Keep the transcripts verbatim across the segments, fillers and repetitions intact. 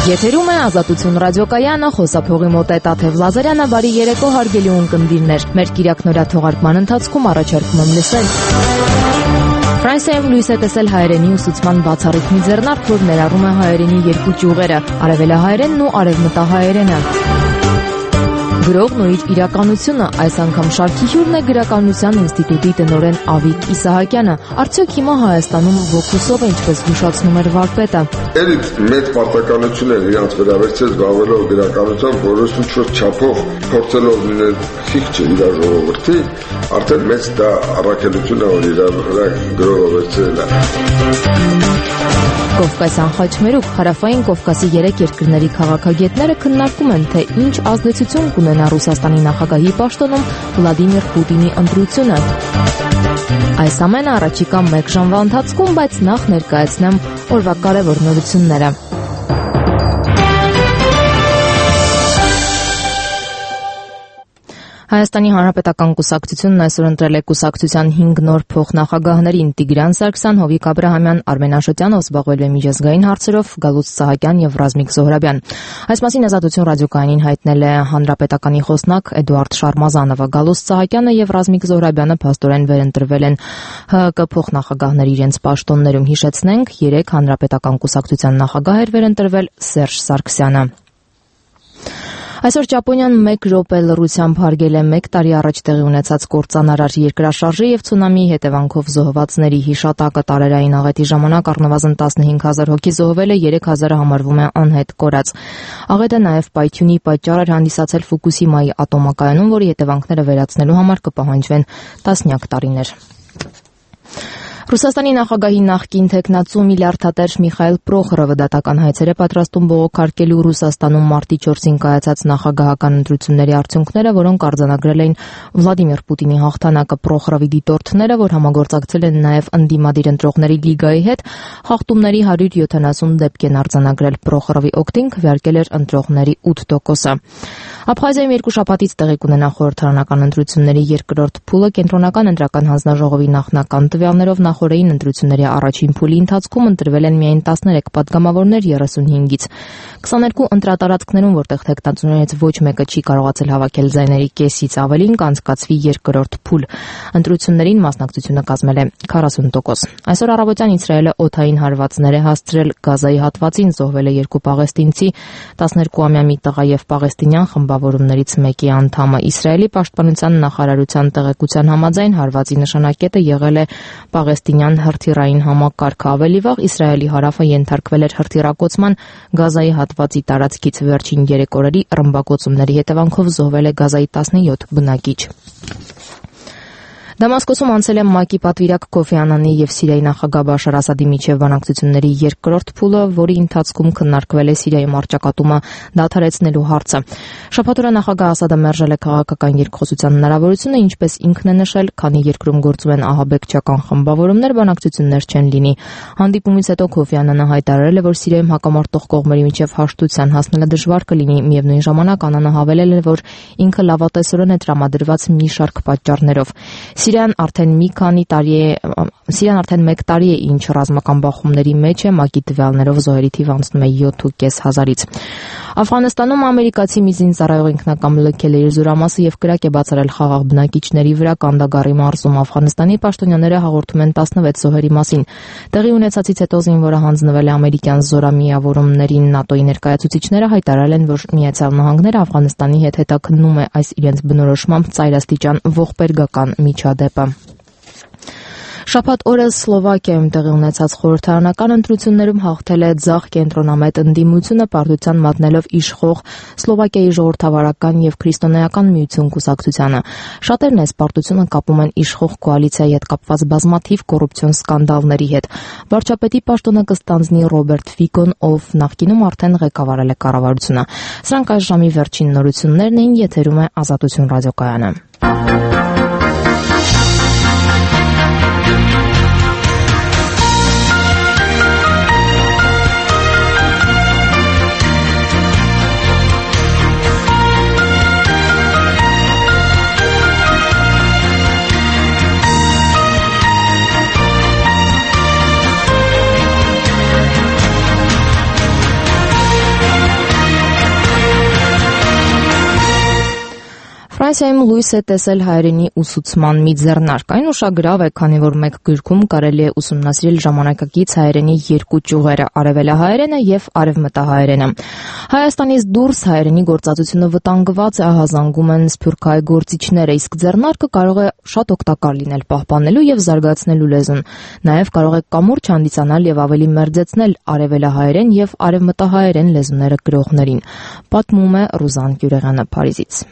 Եթերում է Ազատություն ռադիոկայանը, խոսափողի մոտ է Տաթև Լազարյանը, բարի երեկո հարգելի ունկնդիրներ։ Մեր կիրակնօրյա թողարկման ընթացքում առաջարկում եմ լսել Ֆրանսիայում լույս է տեսել հայերենի ուսուցման բացառիկ մի ձեռնարկ, որ ներառում է հայերենի երկու ճյուղերը՝ արևելահայերենն ու արևմտահայերենը։ Գրողն ու իր իրականությունը, այս անգամ շարքի հյուրն է Գրականության ինստիտուտի տնօրեն Ավիկ Իսահակյանը։ Արդյոք հիմա Հայաստանում ոգուսով է, ինչպես զգուշացնում էր վարպետը։ Էլի մեծ պարտականություն են իրանց վրա վերցել զբաղվելով գրականությամբ, որոշ ինչ-որ չափով փորձելով լինել խիղճը իր ժողովրդի, արդեն մեծ դա առաքելություն է, որ իր վրա գրողը վերցրել է։ Կովկասյան խաչմերուկ Հարավային Կովկասի երեք երկրների քաղաքագետները քննարկում են, թե ինչ ազդեցություն կունենա Ռուսաստանի նախագահի պաշտոնում Վլադիմիր Պուտինի ընտրությունը։ Այս ամենը առաջիկա մեկ ժամվա ընթացքում, բայց նախ ներկայացնեմ օրվա կարևոր նորությունները։ Հայաստանի Հանրապետական կուսակցությունն այսօր ընտրել է կուսակցության հինգ նոր փոխնախագահներին՝ Տիգրան Սարգսյան, Հովիկ Աբրահամյան, Արմեն Աշոտյանով զբաղվելու է միջազգային հարցերով, Գալուստ Սահակյան եւ Ռազմիկ Զոհրաբյան։ Այս մասին Ազատություն ռադիոկայանին հայտնել է Հանրապետականի խոսնակ Էդուարդ Շարմազանովը։ Գալուստ Սահակյանը եւ Ռազմիկ Զոհրաբյանը փաստորեն վերընտրվել են ՀՀԿ փոխնախագահների իրենց պաշտոններում։ Հիշեցնենք, երեք Հանրապետական կուսակցության նախագահ էր վերընտրվել Սերժ Սարգսյանը։ Այսօր Ճապոնիան մեկ րոպե լռությամբ հարգել է մեկ տարի առաջ տեղի ունեցած կործանարար երկրաշարժի եւ ցունամիի հետևանքով զոհվածների հիշատակը։ Տարերային աղետի ժամանակ առնվազն տասնհինգ հազար հոգի զոհվել է, երեք հազարը համարվում է անհետ կորած։ Աղետը նաեւ պայթյունի պատճառ էր հանդիսացել Ֆուկուսիմայի ատոմակայանում, որի հետևանքները վերացնելու համար կպահանջվեն տասնյակ տարիներ։ Ռուսաստանի նախագահի նախկին թեկնածու միլիարդատեր Միխայել Պրոխորովը դատական հայցեր է պատրաստում բողոքարկելու Ռուսաստանում մարտի չորսին կայացած նախագահական ընտրությունների արդյունքները, որոնք արձանագրել էին Վլադիմիր Պուտինի հաղթանակը։ Պրոխորովի դիտորդները, որ համագործակցել են նաև ընդդիմադիր ընտրողների լիգայի հետ, խախտումների հարյուր յոթանասուն դեպք են արձանագրել։ Պրոխորովի օգտին քվեարկել էր ընտրողների ութ տոկոսը։ Աբխազիայում երկու շաբաթից տեղի կունենա խորհրդարանական ընտրությունների երկրորդ փուլը։ Կենտրոնական ընտրական հանձնաժողովի նախնական տվյալներով նախորդային ընտրությունների առաջին փուլի ընթացքում ընտրվել են միայն տասներեք պատգամավորներ երեսունհինգից։ քսաներկու ընտրատարածքներում, որտեղ թեկնածուներից ոչ մեկը չի կարողացել հավաքել ձայների կեսից ավելին, կանցկացվի երկրորդ փուլ։ Ընտրություններին մասնակցությունը կազմել է քառասուն տոկոս։ Այսօր առավոտյան Իսրայելը օդային հարվածներ է հասցրել Գազայի հատվածին, զոհվել է երկու պաղեստինցի, տասներկուամյա մի տղա եւ պաղեստինյան խմբավորումներից մեկի անդամը։ Իսրայելի պաշտպանության նախարարության տեղեկության համաձայն հարվածի նշանակետը եղել է պաղեստինյան հրթիռային համակարգը։ Ավելի վաղ Իսրայելի հարավը ենթարկվել էր հրթիռակոծման Գազայի հատվածի տարածքից։ Վերջին երեք օրերի ռմբակոծումների հետևանքով զոհվել է Գազայի տասնյոթ բնակիչ։ Դամասկոսում անցել է ՄԱԿ-ի պատվիրակ Քոֆի Անանի եւ Սիրիայի նախագահ Բաշար Ասադի միջև բանակցությունների երկրորդ փուլը, որի ընթացքում քննարկվել է Սիրիայի մարտչակատումը դադարեցնելու հարցը։ Շաբաթ օրը նախագահ Ասադը մերժել է քաղաքական երկխոսության հնարավորությունը, ինչպես ինքն է նշել, քանի երկրում գործում են ահաբեկչական խմբավորումներ, բանակցություններ չեն լինի։ Հանդիպումից հետո Քոֆի Անանը հայտարարել է, որ Սիրիայում հակամարտող կողմերի միջև հաշտության հասնելը դժվար կլինի։ Միևնույն ժամանակ Անանը հավելել է, որ ինքը լավատեսորեն է տրամադրված մի շարք պատճառներով։ Սիրիան արդեն մի քանի տարի է Սիրիան արդեն մեկ տարի է ինչ ռազմական բախումների մեջ է, ՄԱԿ-ի տվյալներով զոհերի թիվը անցնում է յոթ ու կես հազարից։ Աֆղանստանում ամերիկացի մի զինծառայող ինքնակամ լքել է իր զորամասը եւ կրակ է բացառել խաղաղ բնակիչների վրա Կանդագարի մարզում։ Աֆղանստանի պաշտոնյաները հաղորդում են տասնվեց զոհերի մասին։ Տեղի ունեցածից հետո զինվորը հանձնվել է ամերիկյան զորամիավորումներին։ ՆԱՏՕ-ի ներկայացուցիչները հայտարարել են, որ Միացյալ Նահանգները Աֆղանստանի հետ հետաքննում է այս իրենց բնորոշմամբ ծայրաստիճան ողբերգական միջադեպը։ Շաբաթ օրը Սլովակիայում տեղի ունեցած խորհրդարանական ընտրություններում հաղթել է ձախ կենտրոնամետ ընդդիմությունը, պարտության մատնելով իշխող Սլովակիայի ժողովրդավարական եւ քրիստոնեական միություն կուսակցությանը։ Շատերն այս պարտությունը կապում են իշխող կոալիցիայի հետ կապված բազմաթիվ կոռուպցիոն սկանդալների հետ։ Վարչապետի պաշտոնը կստանձնի Ռոբերտ Ֆիկոն, ով նախկինում արդեն ղեկավարել է կառավարությունը։ Սրանք այս ժամի վերջին նորություններն էին, եթերում է Ազատություն ռադիոկայանը։ Ֆրանսիայում լույս է տեսել հայերենի ուսուցման մի ձեռնարկ։ Այն ուշագրավ է, քանի որ մեկ գրքում կարելի է ուսումնասիրել ժամանակակից հայերենի երկու ճյուղերը՝ արևելահայերենը եւ արևմտահայերենը։ Հայաստանից դուրս հայերենի գործածությունը վտանգված է, ահազանգում են սփյուռքահայ գործիչները, իսկ ձեռնարկը կարող է շատ օգտակար լինել պահպանելու եւ զարգացնելու լեզուն։ Նաեւ կարող է կամուրջ հանդիսանալ եւ ավելի մերձեցնել արևելահայերեն եւ արևմտահայերեն լեզուները գրողներին։ Պատմում է Ռուզան Գյուրեղյանը Փարիզից։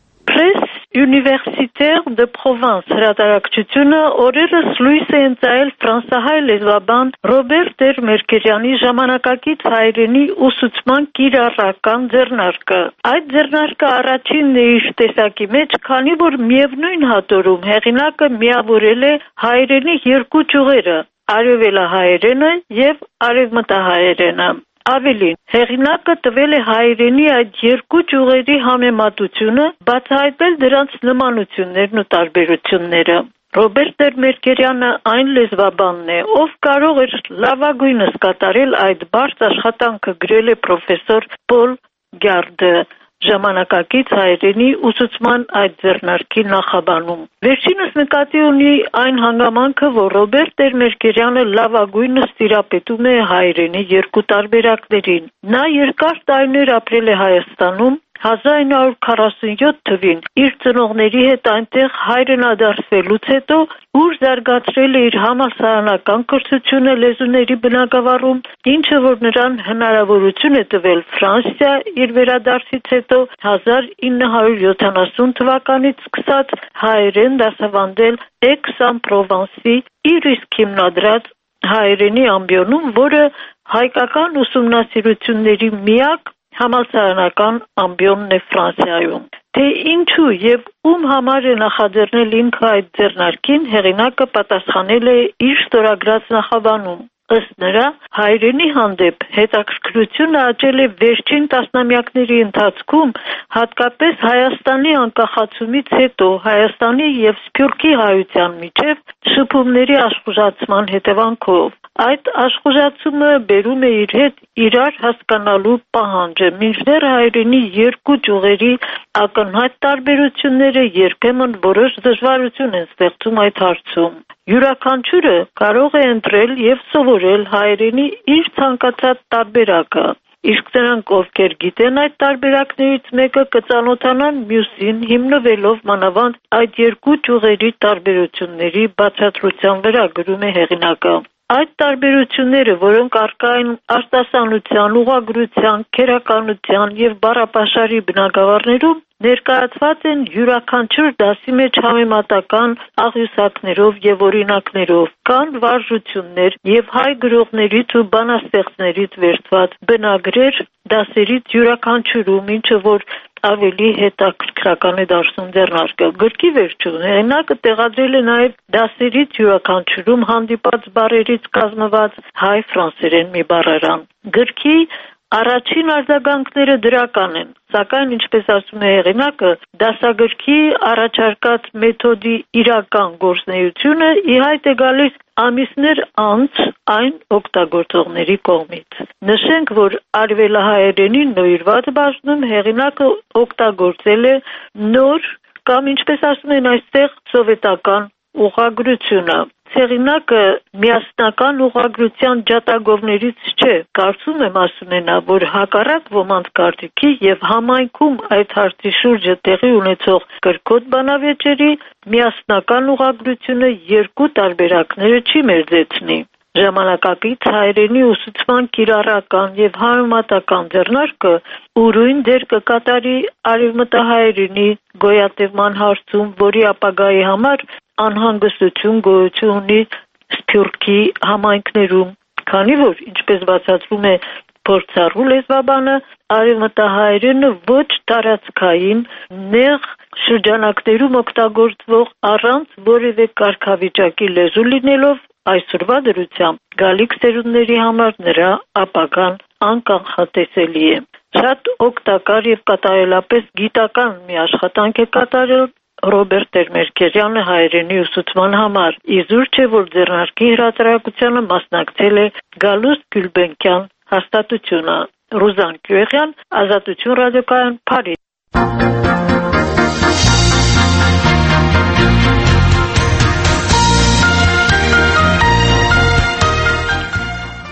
Universitaire de Provence հրատարակչությունը օրերս լույս է ընծայել ֆրանսահայ լեզվաբան Ռոբերտ Տեր-Մերկերյանի ժամանակակից հայերենի ուսուցման կիրառական ձեռնարկը։ Այդ ձեռնարկը առաջինն է իր տեսակի մեջ, քանի որ միևնույն հատորում հեղինակը միավորել է հայերենի երկու ճյուղերը՝ արևելահայերենը եւ արևմտահայերենը։ Ավելին, հեղինակը տվել է հայերենի այդ երկու ճյուղերի համեմատությունը, բացահայտել դրանց նմանություններն ու տարբերությունները։ Ռոբերտ Տեր-Մերկերյանը այն լեզվաբանն է, ով կարող էր լավագույնս կատարել այդ բարդ աշխատանքը, գրել է պրոֆեսոր Պոլ Գյարդը ժամանակակից հայերենի ուսուցման այդ ձեռնարկի նախաբանում։ Վերջինս նկատի ունի այն հանգամանքը, որ Ռոբերտ Տեր-Մերկերյանը լավագույնս տիրապետում է հայերենի երկու տարբերակներին։ Նա երկար տարիներ ապրել է Հայաստանում, հազար ինը հարյուր քառասունյոթ թվին իր ծնողների հետ այնտեղ հայրենադարձվելուց հետո ուր զարգացրել է իր համալսարանական կրթությունը լեզուների բնագավառում, ինչը որ նրան հնարավորություն է տվել Ֆրանսիա իր վերադարձից հետո հազար ինը հարյուր յոթանասուն թվականից սկսած հայերեն դասավանդել Էքս-Ան-Պրովանսի իր իսկ հիմնադրած հայերենի ամբիոնում, որը հայկական ուսումնասիրությունների միակ համալսարանական ամբիոնն է Ֆրանսիայում։ Թե ինչու եւ ում համար է նախաձեռնել ինքը այդ ձեռնարկին, հեղինակը պատասխանել է իր ստորագրած նախաբանում։ Ըստ նրա, հայերենի հանդեպ հետաքրքրությունը աճել է վերջին տասնամյակների ընթացքում, հատկապես Հայաստանի անկախացումից հետո Հայաստանի եւ Սփյուռքի հայության միջև շփումների աշխուժացման հետևանքով։ Այդ աշխուժացումը բերում է իր հետ իրար հասկանալու պահանջը, մինչդեռ հայերենի երկու ճյուղերի ակնհայտ տարբերությունները երբեմն որոշ դժվարություն են ստեղծում այդ հարցում։ Յուրաքանչյուրը կարող է ընտրել եւ սովորել հայերենի իր ցանկացած տարբերակը, իսկ նրանք, ովքեր գիտեն այդ տարբերակներից մեկը, կծանոթանան մյուսին, հիմնվելով մանավանդ այդ երկու ճյուղերի տարբերությունների բացատրության վրա, գրում է հեղինակը։ Այդ տարբերությունները, որոնք առկա են արտասանության, ուղղագրության, քերականության եւ բառապաշարի բնագավառներում, ներկայացված են յուրաքանչյուր դասի մեջ համեմատական աղյուսակներով եւ օրինակներով, կան վարժություններ եւ հայ գրողներից ու բանաստեղծներից վերցված բնագրեր դասերից յուրաքանչյուրում, ինչը որ ավելի հետաքրքրական է դարձնում ձեռնարկը։ Գրքի վերջում հեղինակը տեղադրել է նաև դասերից յուրաքանչյուրում հանդիպած բառերից կազմված հայ-ֆրանսերեն մի բառարան։ Գրքի առաջին արձագանքները դրական են, սակայն ինչպես ասում է հեղինակը, դասագրքի առաջարկած մեթոդի իրական գործունեությունը ի հայտ է գալիս ամիսներ անց այն օգտագործողների կողմից։ Նշենք, որ արևելահայերենին նվիրված բաժնում հեղինակը օգտագործել է նոր կամ ինչպես ասում են այստեղ սովետական ուղղագրությունը։ Հեղինակը միասնական ուղղագրության ջատագովներից չէ, կարծում եմ, ասում է նա, որ հակառակ ոմանց կարծիքի եւ համայնքում այդ հարցի շուրջը տեղի ունեցող կրկոտ բանավեճերի միասնական ուղղագրությունը երկու տարբերակները չի մերձեցնի։ Ժամանակակից հայերենի ուսուցման կիրառական եւ համեմատական ձեռնարկը ուրույն դեր կկատարի արևմտահայերենի գոյատևման հարցում, որի ապագայի համար անհանգստություն գոյություն ունի Սփյուռքի համայնքներում, քանի որ, ինչպես բացատրում է փորձառու լեզվաբանը, արևմտահայերենը ոչ տարածքային, նեղ շրջանակներում օգտագործվող առանց որևէ կարգավիճակի լեզու լինելով այսօրվա դրությամբ գալիք սերունդների համար նրա ապագան անկանխատեսելի է։ Շատ օգտակար եւ կատարելապես գիտական մի աշխատանք է կատարել Ռոբերտ Տեր-Մերկերյանը հայերենի ուսուցման համար։ Իզուր չէ, որ ձեռնարկի հրատարակությանը մասնակցել է Գալուստ Գյուլբենկյան հաստատությունը։ Ռուզան Գյուրեղյան, Ազատություն ռադիոկայան, Փարիզ։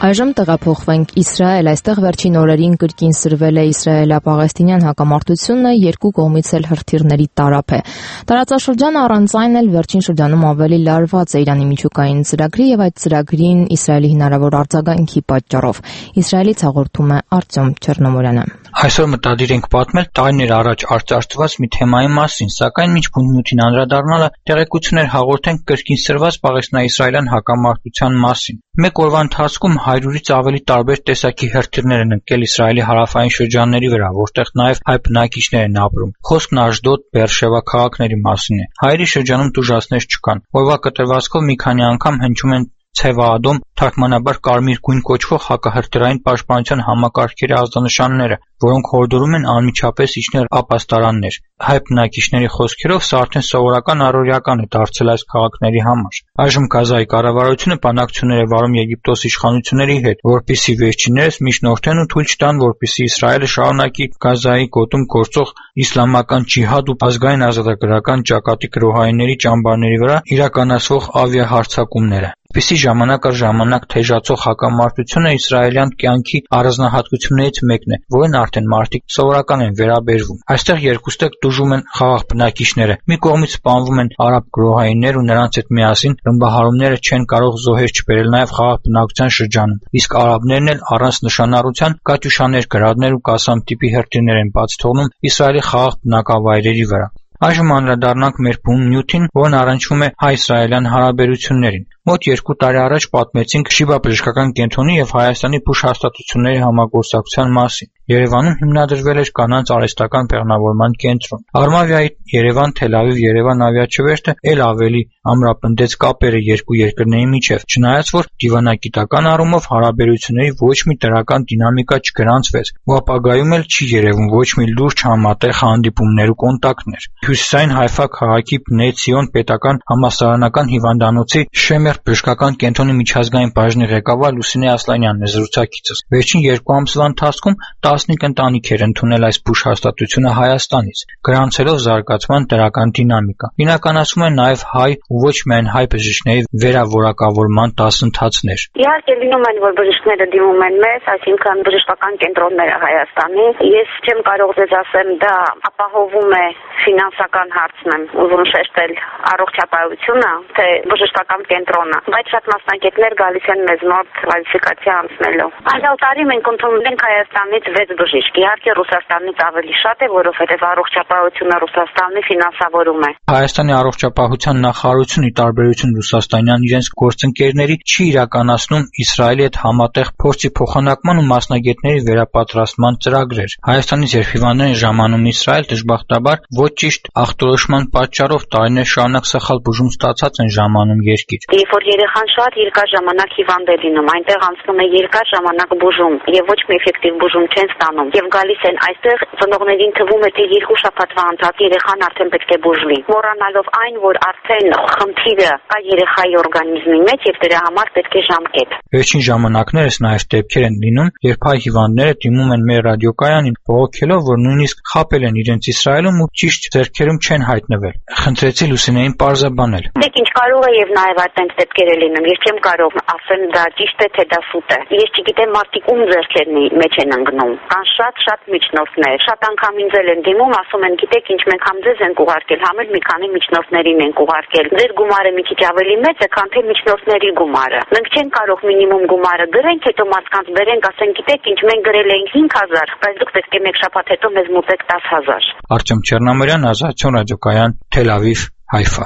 Այժմ տեղափոխվենք Իսրայել, այստեղ վերջին օրերին կրկին սրվել է իսրայելա-պաղեստինյան հակամարտությունը, երկու կողմից էլ հրթիռների տարափ է։ Տարածաշրջանը առանց այն էլ վերջին շրջանում ավելի լարված է Իրանի միջուկային ծրագրի եւ այդ ծրագրին Իսրայելի հնարավոր արձագանքի պատճառով։ Իսրայելից հաղորդում է Արտյոմ Չեռնոմորյանը։ Այսօր մտադիր ենք պատմել տարիներ առաջ արծարծված մի թեմայի մասին, սակայն մինչ բնույթին անդրադառնալը տեղեկություններ հաղորդենք կրկին սրված պաղեստինա-իսրայելյան հակամարտության մասին։ Մեկ օրվա ընթացքում հարյուրից ավելի տարբեր տեսակի հրթիռներ են ընկել Իսրայելի հարավային շրջանների վրա, որտեղ նաև հայ բնակիչներ են ապրում։ Խոսքն Աշդոդ, Բերշևա քաղաքների մասին է։ Հայերի շրջանում տուժածներ չկան։ Օրվա կտրվածքով մի քանի անգամ հնչում են ցևաադոմ, թարգմանաբար կարմիր գույն կոչվող հակահրթիռային պաշտպանության համակարգերի ազդանշանները, որոնք հորդորում են անմիջապես իջնել ապաստարաններ։ Հայ բնակիչների խոսքերով սա արդեն սովորական առօրյական է դարձել այս քաղաքների համար։ Այժմ Գազայի կառավարությունը բանակցություններ է վարում Եգիպտոսի իշխանությունների հետ, որպեսզի վերջիններս միջնորդեն ու թույլ չտան, որպեսզի Իսրայելը շարունակի Գազայի գոտում գործող իսլամական ջիհադ ու ազգային ազատագրական ճակատի գրոհայինների ճամբարների վրա իրականացվող ավիահարձակումները։ Այսպիսի ժամանակ առ ժամանակ թեժացող հակամարտությունը իսրայելյան կյանքի առանձնահատկություններից մեկն է, որին արդեն մարդիկ սովորական են վերաբերվում։ Այստեղ երկուստեք տուժում են խաղաղ բնակիչները։ Մի կողմից սպանվում են արաբ գրոհայիններ ու նրանց հետ միասին ռմբահարումները չեն կարող զոհեր չբերել նաև խաղաղ բնակության շրջանում, իսկ արաբներն էլ առանց նշանառության կատյուշաներ, գրադներ ու կասամ տիպի հրթիռներ են բաց թողնում Իսրայելի խաղաղ բնակավայրերի վրա։ Այժմ անդրադառնանք մեր բուն նյութին, որն առնչվում է հայ-իսրայելյան հարաբերություններին։ Մոտ երկու տարի առաջ պատմեցինք Շիբա բժշկական կենտրոնի եւ Հայաստանի Փուշ հաստատությունների համագործակցության մասին։ Երևանում հիմնադրվել էր կանանց արհեստական բեղմնավորման կենտրոն։ Արմավիայի Երևան-Թել Ավիվ-Երևան ավիաչվերթը ել ավելի ամրապնդեց կապերը երկու երկրների միջև, չնայած որ դիվանագիտական առումով հարաբերությունների ոչ մի դրական դինամիկա չգրանցվեց, ու ապագայում էլ չի երևում ոչ մի լուրջ համատեղ հանդիպումներ ու կոնտակտներ։ Հյուսիսային Հայֆա քաղաքի Բնե Ցիոն պետական համալսարանական հիվանդանոցի Շեմեր բժշկական կենտրոնի միջազգային բաժնի ղեկավար Լուսինե Ասլանյանն է զրուցակիցս։ Վերջին երկու ամսվա ընթացքում տասնյակ ընտանիք էր ընդունել այս բուժ հաստատությունը Հայաստանից, գրանցելով զարգացման դրական դինամիկա։ Իրականացվում են նաև հայ ու ոչ միայն հայ բժիշկների վերավորակավորման դասընթացներ։ Իհարկե լինում են, որ բժիշկները դիմում են մեզ, այսինքն բժշկական կենտրոնները Հայաստանի։ Ես չեմ կարող ձեզ ասեմ, դա ապահովում է ֆինանսական հարցն եմ ուզում շեշտել առողջապահությունը, թե բժշկական կենտրոնը, բայց շատ մասնագետներ գալիս են մեզ մոտ կվալիֆիկացիա անցնելու։ Անցյալ տարի մենք ընդունել ենք Հայաստանից վեց բժիշկ, իհարկե Ռուսաստանից ավելի շատ է, որովհետև առողջապահությունը Ռուսաստանի ֆինանսավորում է։ Հայաստանի առողջապահության նախարարությունը ի տարբերություն ռուսաստանյան իրենց գործընկերների չի իրականացնում Իսրայելի հետ համատեղ փորձի փոխանակման ու մասնագետների վերապատրաստման ծրագրեր։ Հայաստանից երբ հիվանդներ են ժամանում Իսրայել, դժբախտաբար ոչ ճիշտ ախտորոշման պատճառով տարիներ շարունակ սխալ բուժում ստացած են ժամանում երկիր։ Երբ որ երեխան շատ երկար ժամանակ հիվանդ է լինում, այնտեղ անցնում է երկար ժամանակ բուժում եւ ոչ մի էֆեկտիվ բուժում չեն ստանում եւ գալիս են այստեղ ծնողներին թվում է թե երկու շաբաթվա ընթացքում երեխան արդեն պետք է բուժվի, մոռանալով այն, որ արդեն խնդիրը կա երեխայի օրգանիզմի մեջ եւ դրա համար պետք է ժամկետ։ Վերջին ժամանակներս նաեւ դեպքեր են լինում, երբ հայ հիվանդները դիմում են մեր ռադիոկայանին բողոքելով, որ նույնիսկ խաբել են իրենց Իսրայելում ու ճիշտ ձեռքերում չեն հայտնվել։ Խնդրեցի Լուսինեին պարզաբանել։ Դեք ինչ կարող է եւ նաեւ այդտենց դեպքեր է լինում։ Ես չեմ կարող ասեմ դա ճիշտ է թե դա սուտ է։ Ես չգիտեմ մարդիկ ում ձեռքերնի մեջ են ընկնում։ Կան շատ-շատ միջնորդներ։ Շատ անգամ ինձ էլ են դիմում, ասում են, գիտեք ինչ, մենք համ ձեզ ենք ուղարկել, համ էլ մի քանի միջնորդներին ենք ուղարկել։ Ձեր գումարը մի քիչ ավելի մեծ է, քան թե միջնորդների գումարը։ Մենք չենք կարող մինիմում գումարը գրենք, հետո մարդկանց բերենք, ասենք, գիտեք ինչ, մենք գրել էինք հինգ հազար, բայց դուք պետք է մեկ շաբաթ հետո մեզ մուտեք դաս հազար։ Արտյոմ Չեռնոմորյան, Ազատություն ռադիոկայան, Թել Ավիվ, Հայֆա։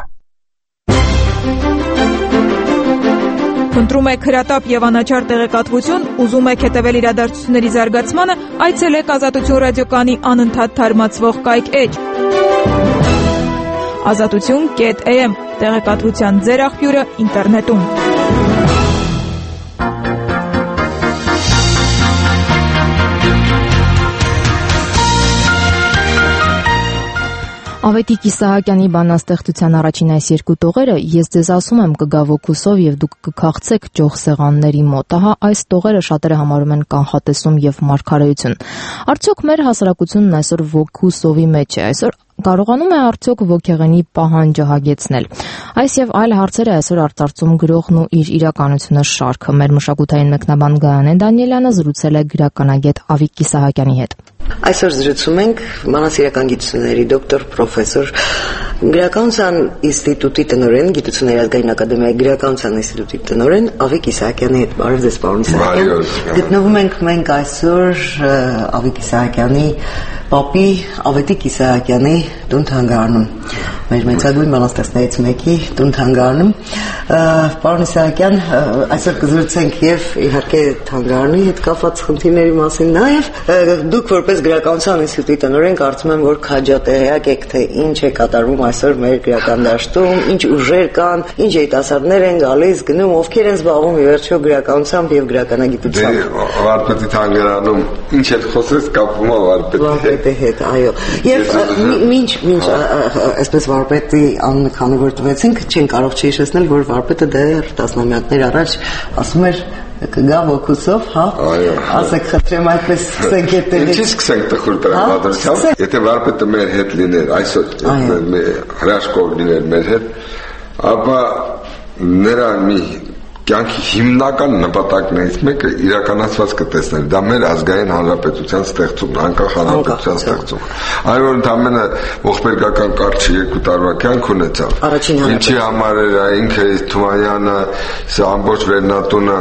Ընտրում եք հրատապ եւ անաչառ տեղեկատվություն, ուզում եք հետևել իրադարձությունների զարգացմանը, այցելեք Ազատություն ռադիոկայանի անընդհատ թարմացվող կայք էջ ազատություն կետ էմ տեղեկատվության ձեր աղբյուրը ինտերնետում։ Ավետիք Իսահակյանի բանաստեղծության առաջին այս երկու տողերը «Ես ձեզ ասում եմ կգա ոգուսով եւ դուք կքաղցեք ջող սեղանների մոտ»։ Ահա այս տողերը շատերը համարում են կանխատեսում եւ մարգարեություն։ Արդյոք մեր հասարակությունն այսօր ոգուսովի մեջ է։ Այսօր կարողանում է արդյոք ոգեղենի պահանջը հագեցնել։ Այս եւ այլ հարցեր է այսօր արծարծում գրողն ու իր իրականությունը շարքը։ Մեր մշակութային մեկնաբան Գայանե Դանիելյանը զրուցել է գրականագետ Ավիկ Կիսահակյանի հետ։ Այսօր զրուցում ենք մանասիրական գիտությունների դոկտոր, պրոֆեսոր, գրականության ինստիտուտի տնօրեն, Գիտությունների ազգային ակադեմիայի գրականության ինստիտուտի տնօրեն Ավիկ Կիսահակյանի հետ։ Բարև ձեզ, պարոն Կիսահակյան։ Գտնվում ենք մենք այսօր Ավիկ Կիսահակյանի պապի Ավետիք Կիսահակյանի տուն-թանգարանում, մեր մեծագույն բանաստեղծներից մեկի տուն-թանգարանում։ Պարոն Կիսահակյան, այսօր կզրուցենք եւ իհարկե թանգարանի հետ կապված խնդիրների մասին, նաեւ դուք որպես գրականության ինստիտուտի տնօրեն կարծում եմ, որ քաջատեղյակ եք, թե ինչ է կատարվում այսօր մեր գրական դաշտում, ինչ ուժեր կան, ինչ երիտասարդներ են գալիս, գնում, ովքեր են զբաղվում ի վերջո գրականությամբ եւ գրականագիտությամբ։ Վարպետի թանգարանում ինչ է խոսես կապվում է վարպետի հետ, այո։ Եվ ինչ ինչ այսպես վարպետի անունը քանի որ տվեցինք, չեն կարող չհիշեցնել, որ վարպետը դեռ տասնամյակներ առաջ ասում էր կգա ոգուսով, հա։ Ասեք, խնդրեմ, այդպես սկսենք այդտեղից։ Ինչի սկսենք տխուր տրամադրությամբ։ Եթե վարպետը մեր հետ լիներ, այսօր հրաշքով լիներ մեր հետ, ապա նրա մի կյանքի հիմնական նպատակներից մեկը իրականացված կտեսնել, դա մեր ազգային հանրապետության ստեղծումն, անկախ հանրապետության ստեղծումը։ Այո, որ ընդամենը ողբերգական կարգի երկու տարվա կյանք ունեցավ։ Ինչի համար էր ինքը Թումանյանը, սա ամբողջ Վերնատունը,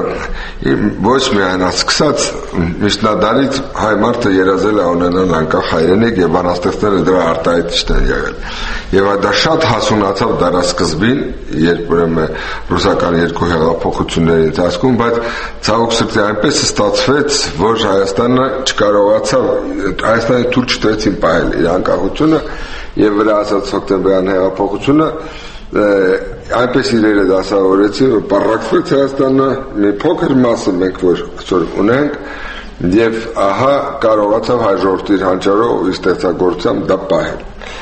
ոչ միայն սկսած միջնադարից հայ մարդը երազել է ունենալ անկախ հայրենիք եւ բանաստեղծները դրա արտահայտիչն են եղել։ Եվ դա շատ հասունացավ դարասկզբին, երբ ուրեմն ռուսական երկու հեղափոխությունների ընթացքում, բայց ցավոք սրտի այնպես ստացվեց, որ Հայաստանը չկարողացավ, Հայաստանի թույլ չտվեցին պահել իր անկախությունը եւ վրա ասած հոկտեմբերյան հեղափոխությունը այնպես իրերը դասավորեցին, որ պառակտվեց Հայաստանը, մի փոքր մասը մենք որ այսօր ունենք, եւ ահա կարողացավ հայ ժողովրդի հանճարով ու ստեղծագործությամբ դա պահել։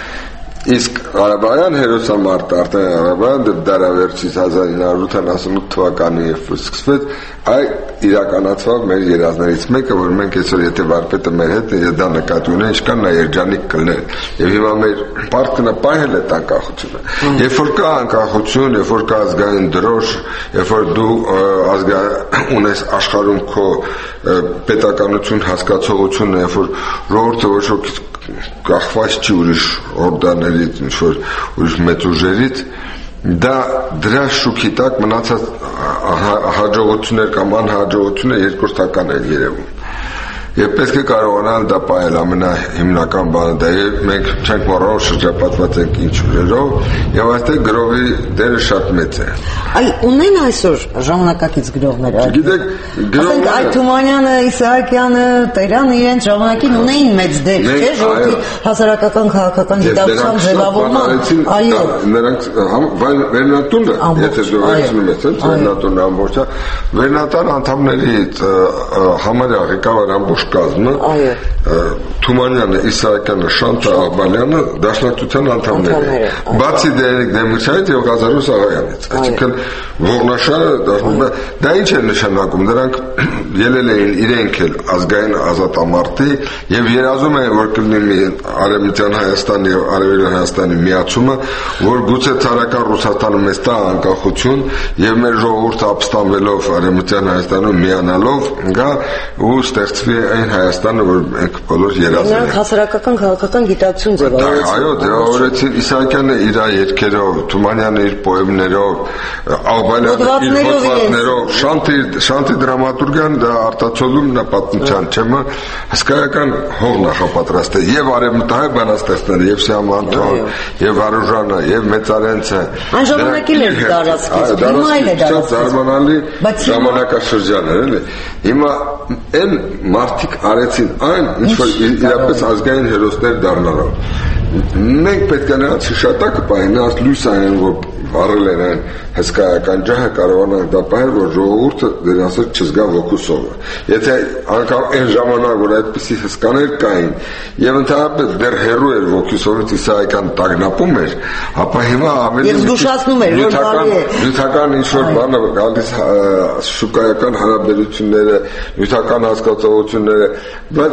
Իսկ Ղարաբաղյան հերոսամարտը արդեն Ղարաբաղյան դարավերջից հազար ինը հարյուր ութանասունութ թվականի երբ սկսվեց, այ իրականացավ մեր երազներից մեկը, որ մենք այսօր եթե վարպետը մեր հետ է, դա նկատի ունեն, ինչքան նա երջանիկ կլներ։ Եվ հիմա մեր պարտքն պահել է անկախությունը։ Երբ որ կա անկախություն, երբ որ կա ազգային դրոշ, երբ որ դու ազգային ունես աշխարհում քո պետականություն հասկացողությունը, երբ որ ժողովուրդը ոչ ոք կախված չի ուրիշ օրդաներից, ինչ-որ ուրիշ մեծ ուժերից, դա դրա շուքի տակ մնացած հաջողություններ կամ անհաջողությունները երկրորդական են երևում։ Եվ պետք է կարողանալ դա պահել ամենահիմնական բանը դա է, մենք չենք մոռանալ շրջապատված ենք ինչ ուժերով եւ այստեղ գրողի դերը շատ մեծ է։ Այ ունեն այսօր ժամանակակից գրողները։ Գիտեք, գրողները այ Թումանյանը, Իսահակյանը, Տերյանը իրենց ժամանակին ունեին մեծ դեր, չէ՞, ժողովրդի հասարակական քաղաքական գիտակցության ձևավորման։ Այո, նրանք Վերնատունը, եթե դու վերցնում ես, Վերնատունը ամբողջը, Վերնատան անդամներից համարյա ղեկավար ամբողջ կազմը, Թումանյանը, Իսահակյանը, Շանթը, Աղբալյանը դաշնակցության անդամներ են։ Բացի Դերիկ Դեմիրճանից եւ Ղազարուս Աղայանից։ Այսինքն Ողնաշարը դա ինչ է նշանակում, նրանք ելել էին իրենք էլ ազգային ազատամարտի եւ երազում էին, որ կլինի Արևմտյան Հայաստանի եւ Արևելյան Հայաստանի միացումը, որ գուցե ցարական Ռուսաստանը մեզ տա անկախություն եւ մեր ժողովուրդը ապստամբելով Արևմտյան Հայաստանում միանալով գա ու ստեղծվի այն Հայաստանը, որ մենք բոլոր երազել ենք։ Նրանք հասարակական քաղաքական գիտակցություն ձևավորեցին։ Այո, ձևավորեցին Իսահակյանը իր երգերով, Թումանյանը իր պոեմներով, Աղբալյանը իր հոդվածներով, Շանթի դրամատուրգիան դա արտացոլում նա պատմության չեմը հսկայական հող նախապատրաստ է եւ արևմտահայ բանաստեղծները եւ Սիամանթոն եւ Վարուժանը եւ Մեծարենցը այն ժամանակի էլ դարածքից հիմա էլ է դարածքից զարմանալի ժամանակաշրջան էր էլի հիմա այն մարդիկ արեցին այն ինչ որ իրապես ազգային հերոսներ դառնալով մենք պետք է նրանց հիշատակը պահենք նրանց լույս այն որ վառել են այն հսկայական ջահը կարողանանք դա պահել որ ժողովուրդը դրանից չզգա ոգուսովը եթե անկամ այն ժամանակ որ այդպիսի հսկաներ կային եւ ընդհանրապես դեռ հերու էր ոգուսովից Իսահակյան տագնապում էր ապա հիմա ավելի եւ զգուշացնում էր որ բարի է նյութական ինչ որ բանը գալիս շուկայական հարաբերությունները նյութական հասկացողությունները բայց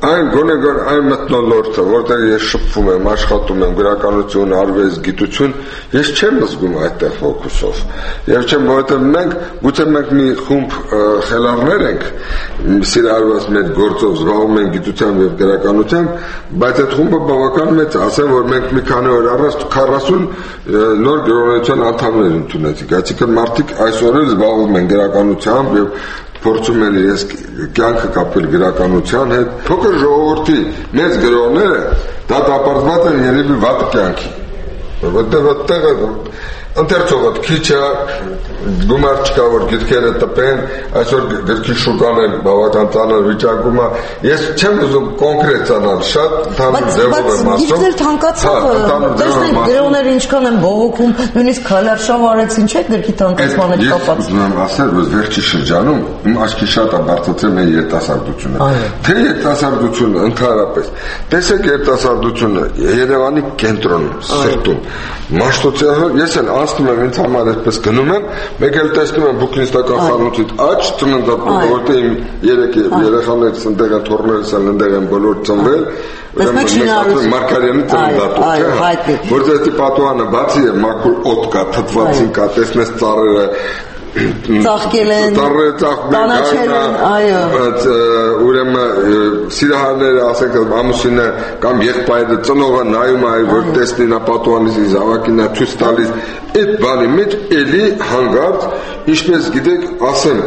Այն գոնեգար այն մթնոլորտը, որտեղ ես շփվում եմ, աշխատում եմ, գրականություն, արվեստ, գիտություն, ես չեմ զգում այդտեղ ֆոկուսով։ Եվ չեմ, որովհետև մենք, գուցե մենք մի խումբ խելառներ ենք, սիրահարված մեր գործով զբաղվում ենք գիտությամբ եւ գրականությամբ, բայց այդ խումբը բավական մեծ է, ասեմ, որ մենք մի քանի օր առաջ քառասուն նոր գրողության անդամներ ընդունեցինք, այսինքն մարդիկ այսօր էլ զբաղվում են գրականությամբ եւ փորձում են իրենց կյանքը կապել գրականության հետ։ Փոքր ժողովրդի մեծ գրողները դատապարտված են երևի վատ կյանքի։ Որտեղ այդտեղ ընթերցողը քիչ է, գումար չկա, որ գիրքերը տպեն, այսօր գրքի շուկան էլ բավական ծանր վիճակում է։ Ես չեմ ուզում կոնկրետ անալ, շատ ընդհանուր ձևով եմ ասում։ Գիրքեր թանկացավ, տեսնենք գրողները ինչքան են բողոքում, նույնիսկ քալարշավ արեցին, չէ՞ գրքի թանկացման հետ կապված։ Ես ուզում եմ ասել, որ վերջի շրջանում իմ աչքի շատ է բարձրացել մեր երիտասարդությունը։ Թե երիտասարդությունը ընդհանրապես, տեսեք երիտասարդությունը Երևանի կենտրոնում, սրտում, Մաշտոցյանը, ես էլ անցնում եմ ինձ համար այսպես գնում եմ, մեկ էլ տեսնում եմ բուկինստական խանութից աճ ծննդատուն, որտեղ իմ երեք երեխաներս ընդեղ են, թոռներս են ընդեղ են բոլոր ծնվել, Մարկարյանի ծննդատուն, չէ՞, որտեղ դի պատուհանը բացի է, մաքուր օդ կա, թթվածին կա, տեսնես ծառերը ծաղկել են, կանաչել են, այո, ուրեմն սիրահարները, ասենք ամուսինը կամ եղբայրը ծնողը նայում է, որ տեսնի նա պատուհանից զավակին է ցույց տալիս, այդ բանի մեջ էլի հանգարց, ինչպես գիտեք, ասեմ,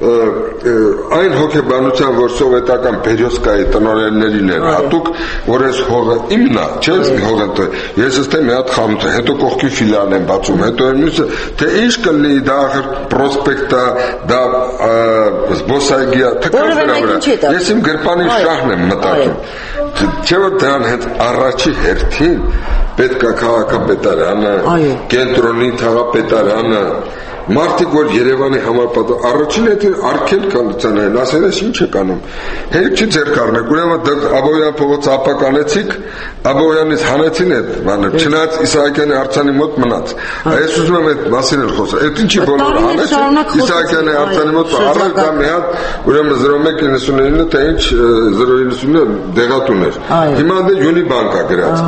այն հոգեբանության, որ սովետական Բերյոսկայի տնօրեններին էր հատուկ, որ այս հողը իմն է, չէ՞, հողը, ես ըստ մի հատ խանութ է, հետո կողքի ֆիլիալ են բացում, հետո մյուսը, թե ինչ կլինի, դա ախր պրոսպեկտ է, դա զբոսայգի է, թքած դրա վրա։ Ես իմ գրպանի շահն եմ մտածում, չէ՞ որ դրան հետ առաջի հերթին պետք է քաղաքապետարանը, կենտրոնի թաղապետարանը, մարդիկ, որ Երևանի համար պատահ, առաջին հետին արգել կալության են, ասել ես ինչ է կանում, հերիք չի ձեր կարնեք, ուրեմն Աբովյան փողոցը ապականեցիք, Աբովյանից հանեցին այդ բանը, չնայած Իսահակյանի արձանի մոտ մնաց, ես ուզում եմ այդ մասին էլ խոսել, այդ ինչի բոլորը հանեցին, Իսահակյանի արձանի մոտ, առայժմ դա մի հատ, ուրեմն զրո մեկ իննսունինը, թե ինչ զրո իննսունինը դեղատուն էր, հիմա դե յունի բանկ է գրած,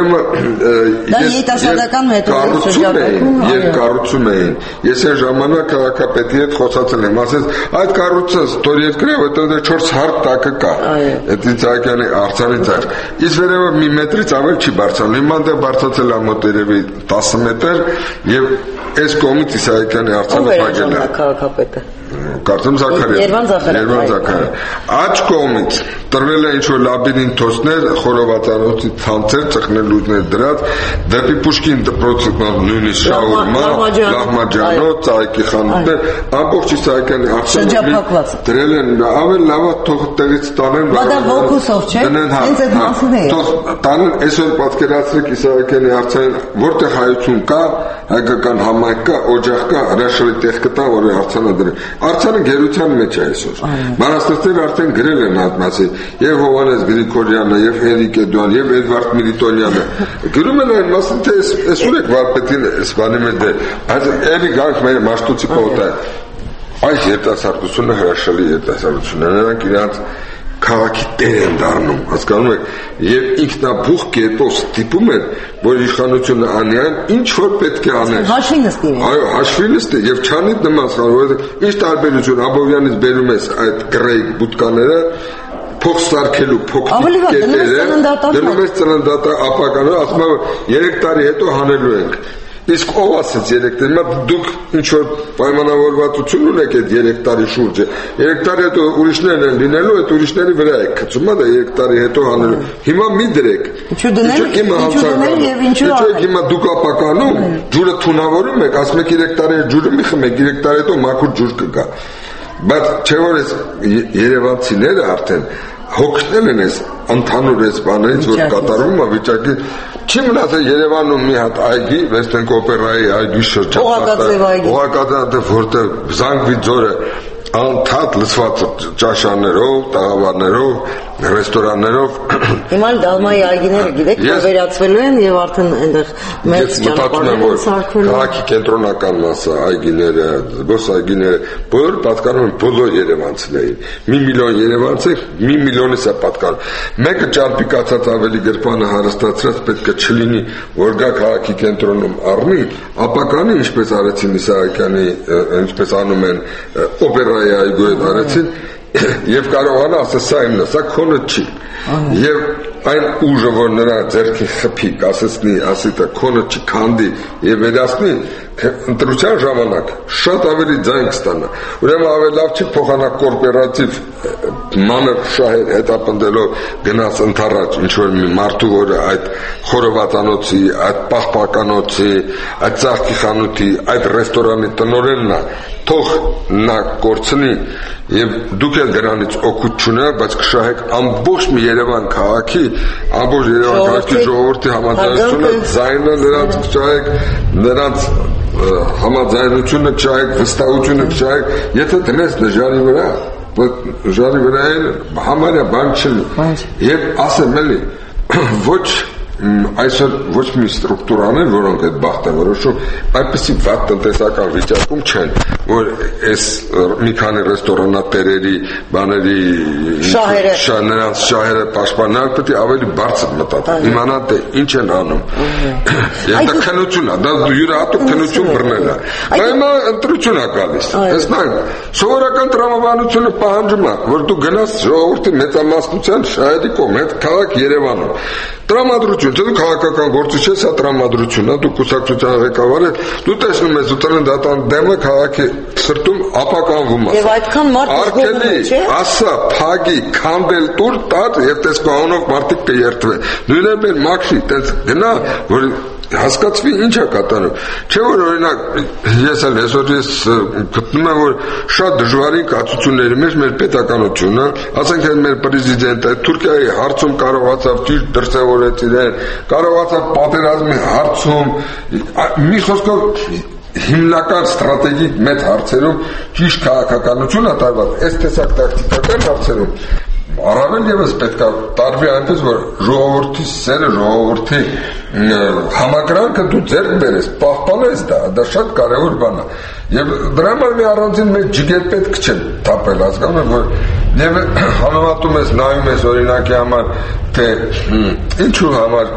ուրեմն կառուցում էին, ես այն ժամանակ քաղաքապետի հետ խոսացել եմ, ասես, այդ կառույցը ստորի հետ գրավ, այդտեղ չորս հարթ տակը կա, այդ Իսահակյանի արձանից այլ, իսկ վերևը մի մետրից ավել չի բարձրանում, հիմա դե բարձրացել է մոտ երևի տասը մետր, եւ այս կողմից Իսահակյանի արձանը փակել է քաղաքապետը։ Կարծեմ Զաքարյան։ Երվան Զաքարյան։ Աջ կողմից տրվել է ինչ-որ լաբիրինթոսներ, խորովածանոցի ցանցեր, ծխնելուներ դրած, դեպի Պուշկին դպրոցը նույնիսկ շաուրմա, լահմաջանոց, ծաղիկի խանութներ, ամբողջ Իսահակյանի արձանը դրել են, ավել լավա թող տեղից տանեն։ Բայց դա ոգուսով չէ։ Հենց այդ մասին է։ Տանեն, այսօր պատկերացրեք Իսահակյանի արձանին, որտեղ հայություն կա, հայկական համայնք կա, օջախ կա, հրաշալի տեղ կտա, որ արձանը դրել։ Արձանը գերության մեջ է այսօր։ Բանաստեղծները արդեն գրել են այդ մասի, եւ Հովհաննես Գրիգորյանը, եւ Հենրիկ Էդուարդ, եւ Էդվարդ Միլիտոնյանը։ Գրում են այն մասին, թե այս ուրեք վարպետին այս բանի մեջ դե, այս էլի գանք մեր Մաշտոցի կողտը։ Այս երիտասարդությունը հրաշալի երիտասարդություն է, նրանք իրանց քաղաքի տեր են դառնում, հասկանում եք, եւ ինքնաբուխ կերպով ստիպում են, որ իշխանությունը անի այն, ինչ որ պետք է աներ։ Հաշվի նստի։ Այո, հաշվի նստի եւ չանի նման սխալ, որովհետեւ ինչ տարբերություն Աբովյանից բերում ես այդ գրեյ բուտկաները, փող սարքելու փոքր կետերը, դնում ես ծննդատա ապականը, ասում եմ երեք տարի հետո հանելու ենք։ Իսկ ով ասեց երեք տարի, հիմա դուք ինչ-որ պայմանավորվածություն ունեք այդ երեք տարի շուրջը, երեք տարի հետո ուրիշներն են լինելու, այդ ուրիշների վրա եք քծում, դա երեք տարի հետո հանելու, հիմա մի դրեք, ինչու դնել, ինչու դնել և ինչու եք հիմա դուք ապականում, ջուրը թունավորում եք, ասում եք երեք տարի ջուրը մի խմեք, երեք տարի հետո մաքուր ջուր կգա, բայց չէ որ այս երևանցիները արդեն հոգնել են այս ընդհանուր այս բաներից, որ կատարվում է վիճակի, չի մնացել Երևանում մի հատ այգի, Վեստենք օպերայի այգի շրջապատը, Օղակաձև, որտեղ Զանգվի ձորը անդադ լցված ճաշաներով, տաղավարներով, ռեստորաններով Հիմա Դալմայի այգիները գիտեք որ վերածվելու են եւ արդեն այնտեղ մեծ ճանապարհներ սարքվել են քաղաքի կենտրոնական մասը այգիները զբոսայգիները բոլորը պատկանում են բոլոր երևանցիներին մի միլիոն երևանցի մի միլիոնից է պատկանում մեկը ճարպիկացած ավելի գրպանը հարստացած պետք է չլինի որ գա քաղաքի կենտրոնում առնի ապականի ինչպես արեցին Իսահակյանի ինչպես անում են օպերայի այգու հետ արեցին Եվ կարողանա ասել սա իմն է, սա քոնը չի Եվ այն ուժը որ նրա ձեռքի խփի կասեցնի, ասի թե քոնը չի քանդի եւ վերացնի ընտրության ժամանակ շատ ավելի ձայն կստանա Ուրեմն ավելի լավ չի փոխանակ կորպորատիվ մանր շահեր հետապնդելով գնաց ընթառաջ ինչ որ մի մարդու որ այդ խորովածանոցի, այդ պահպականոցի, այդ ծաղկի խանութի, այդ ռեստորանի տնօրենն է թող նա կորցնի եւ դուք եք դրանից օգուտ չունեք բայց կշահեք ամբողջ մի Երևան քաղաքի ամբողջ Երևան քաղաքի ժողովրդի համաձայնությունը ձայնը նրանց կշահեք նրանց համաձայնությունը կշահեք վստահությունը կշահեք եթե դրես նժարի վրա նժարի վրա համարյա բան չլինի եւ ասեմ էլի ոչ այսօր ոչ մի ստրուկտուրաներ, որոնք այդ բախտ են որոշում, այդպիսի վատ տնտեսական վիճակում չեն, որ այս մի քանի ռեստորանատերերի, բաների նրանց շահերը պաշտպանալ, պետք է ավելի բարձր մտածել, իմանալ թե ինչ են անում։ Եվ դա քննություն է, դա յուրահատուկ քննություն բռնել է։ Բայց հիմա ընտրություն է գալիս։ Տեսնանք, սովորական տրամաբանությունը պահանջում է, որ դու գնաս ժողովրդի մեծամասնության շահերի կողմ, հետ քաղաք Երևանում։ Տրամադրություն, դու քաղաքական գործիչ ես, հա տրամադրությունն է, դու կուսակցության ղեկավար ես, դու տեսնում ես ուտրենդատան դեմը քաղաքի սրտում ապականվում է։ Եվ այդքան մարդ զգովում է, չէ՞։ Ասա, փագի, քանդել տուր, տար եւ տես կանոնով մարդիկ կերթվեն։ Նույնպես մաքրի, տես գնա, որ հասկացվի ինչ է կատարում չէ որ օրինակ ես էլ այսօր ես գտնում եմ որ շատ դժվարին կացությունների մեջ մեր պետականությունը ասենք այդ մեր պրեզիդենտը Թուրքիայի հարցում կարողացավ ճիշտ դրսևորել իրեն կարողացավ պատերազմի հարցում մի խոսքով հիմնական ստրատեգիկ մեծ հարցերում ճիշտ քաղաքականություն է տարված այս տեսակ տակտիկական հարցերում Առավել ևս պետք է տարվի այնպես, որ ժողովրդի սերը, ժողովրդի համակրանքը դու ձեռք բերես, պահպանես դա, դա շատ կարևոր բան է։ Եվ դրա համար մի առանձին մեծ ջիգեր պետք չէ թափել, հասկանում եմ, որ եւ համեմատում ես, նայում ես օրինակի համար, թե ինչու համար